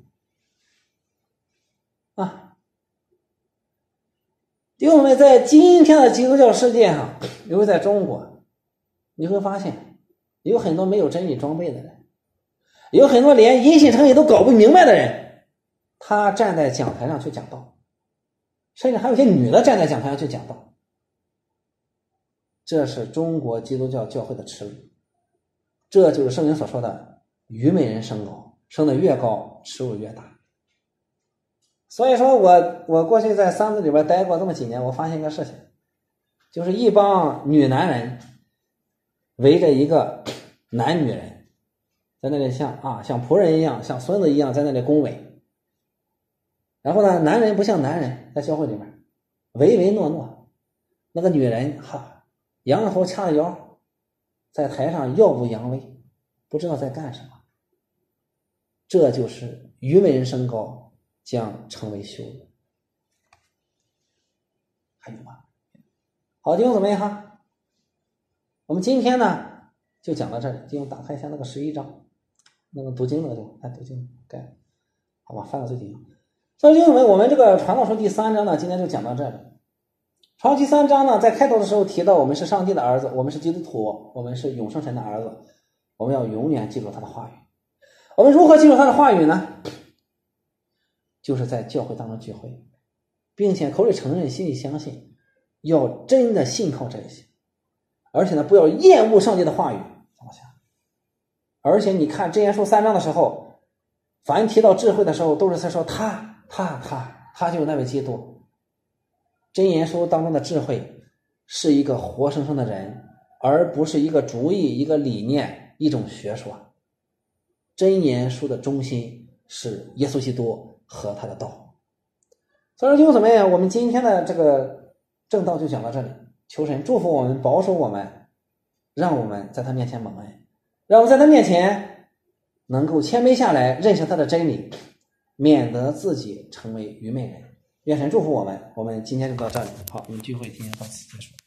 [SPEAKER 1] 弟兄们，在今天的基督教世界上，尤其在中国，你会发现有很多没有真理装备的人，有很多连因信称义都搞不明白的人，他站在讲台上去讲道，甚至还有些女的站在讲台上去讲道。这是中国基督教教会的耻辱， 这就是圣经所说的愚昧人升高，升得越高，耻辱越大。所以说我过去在三子里边待过这么几年，我发现一个事情，就是一帮女男人围着一个男女人，在那里像仆人一样，像孙子一样在那里恭维。然后呢，男人不像男人，在教会里面唯唯诺诺，那个女人仰着头掐着腰，在台上耀武扬威，不知道在干什么。这就是愚昧人升高将成为羞辱。还有吗？好，弟兄姊妹哈，我们今天呢就讲到这里。弟兄打开一下那个11章，那个读经那个地方，读经该好吧，翻到最底下。所以弟兄姊妹，我们这个传道书第3章呢，今天就讲到这里。传道第3章呢，在开头的时候提到我们是上帝的儿子，我们是基督徒，我们是永生神的儿子，我们要永远记住他的话语。我们如何记住他的话语呢？就是在教会当中聚会，并且口里承认，心里相信，要真的信靠这些，而且呢，不要厌恶上帝的话语。而且你看箴言书3章的时候，凡提到智慧的时候，都是在说他就是那位基督。箴言书当中的智慧是一个活生生的人，而不是一个主意、一个理念、一种学说。箴言书的中心是耶稣基督和他的道。所以说弟兄姊妹，我们今天的这个正道就讲到这里。求神祝福我们，保守我们，让我们在他面前蒙恩，让我们在他面前能够谦卑下来，认识他的真理，免得自己成为愚昧人。愿神祝福我们。我们今天就到这里。好，我们聚会今天到此结束。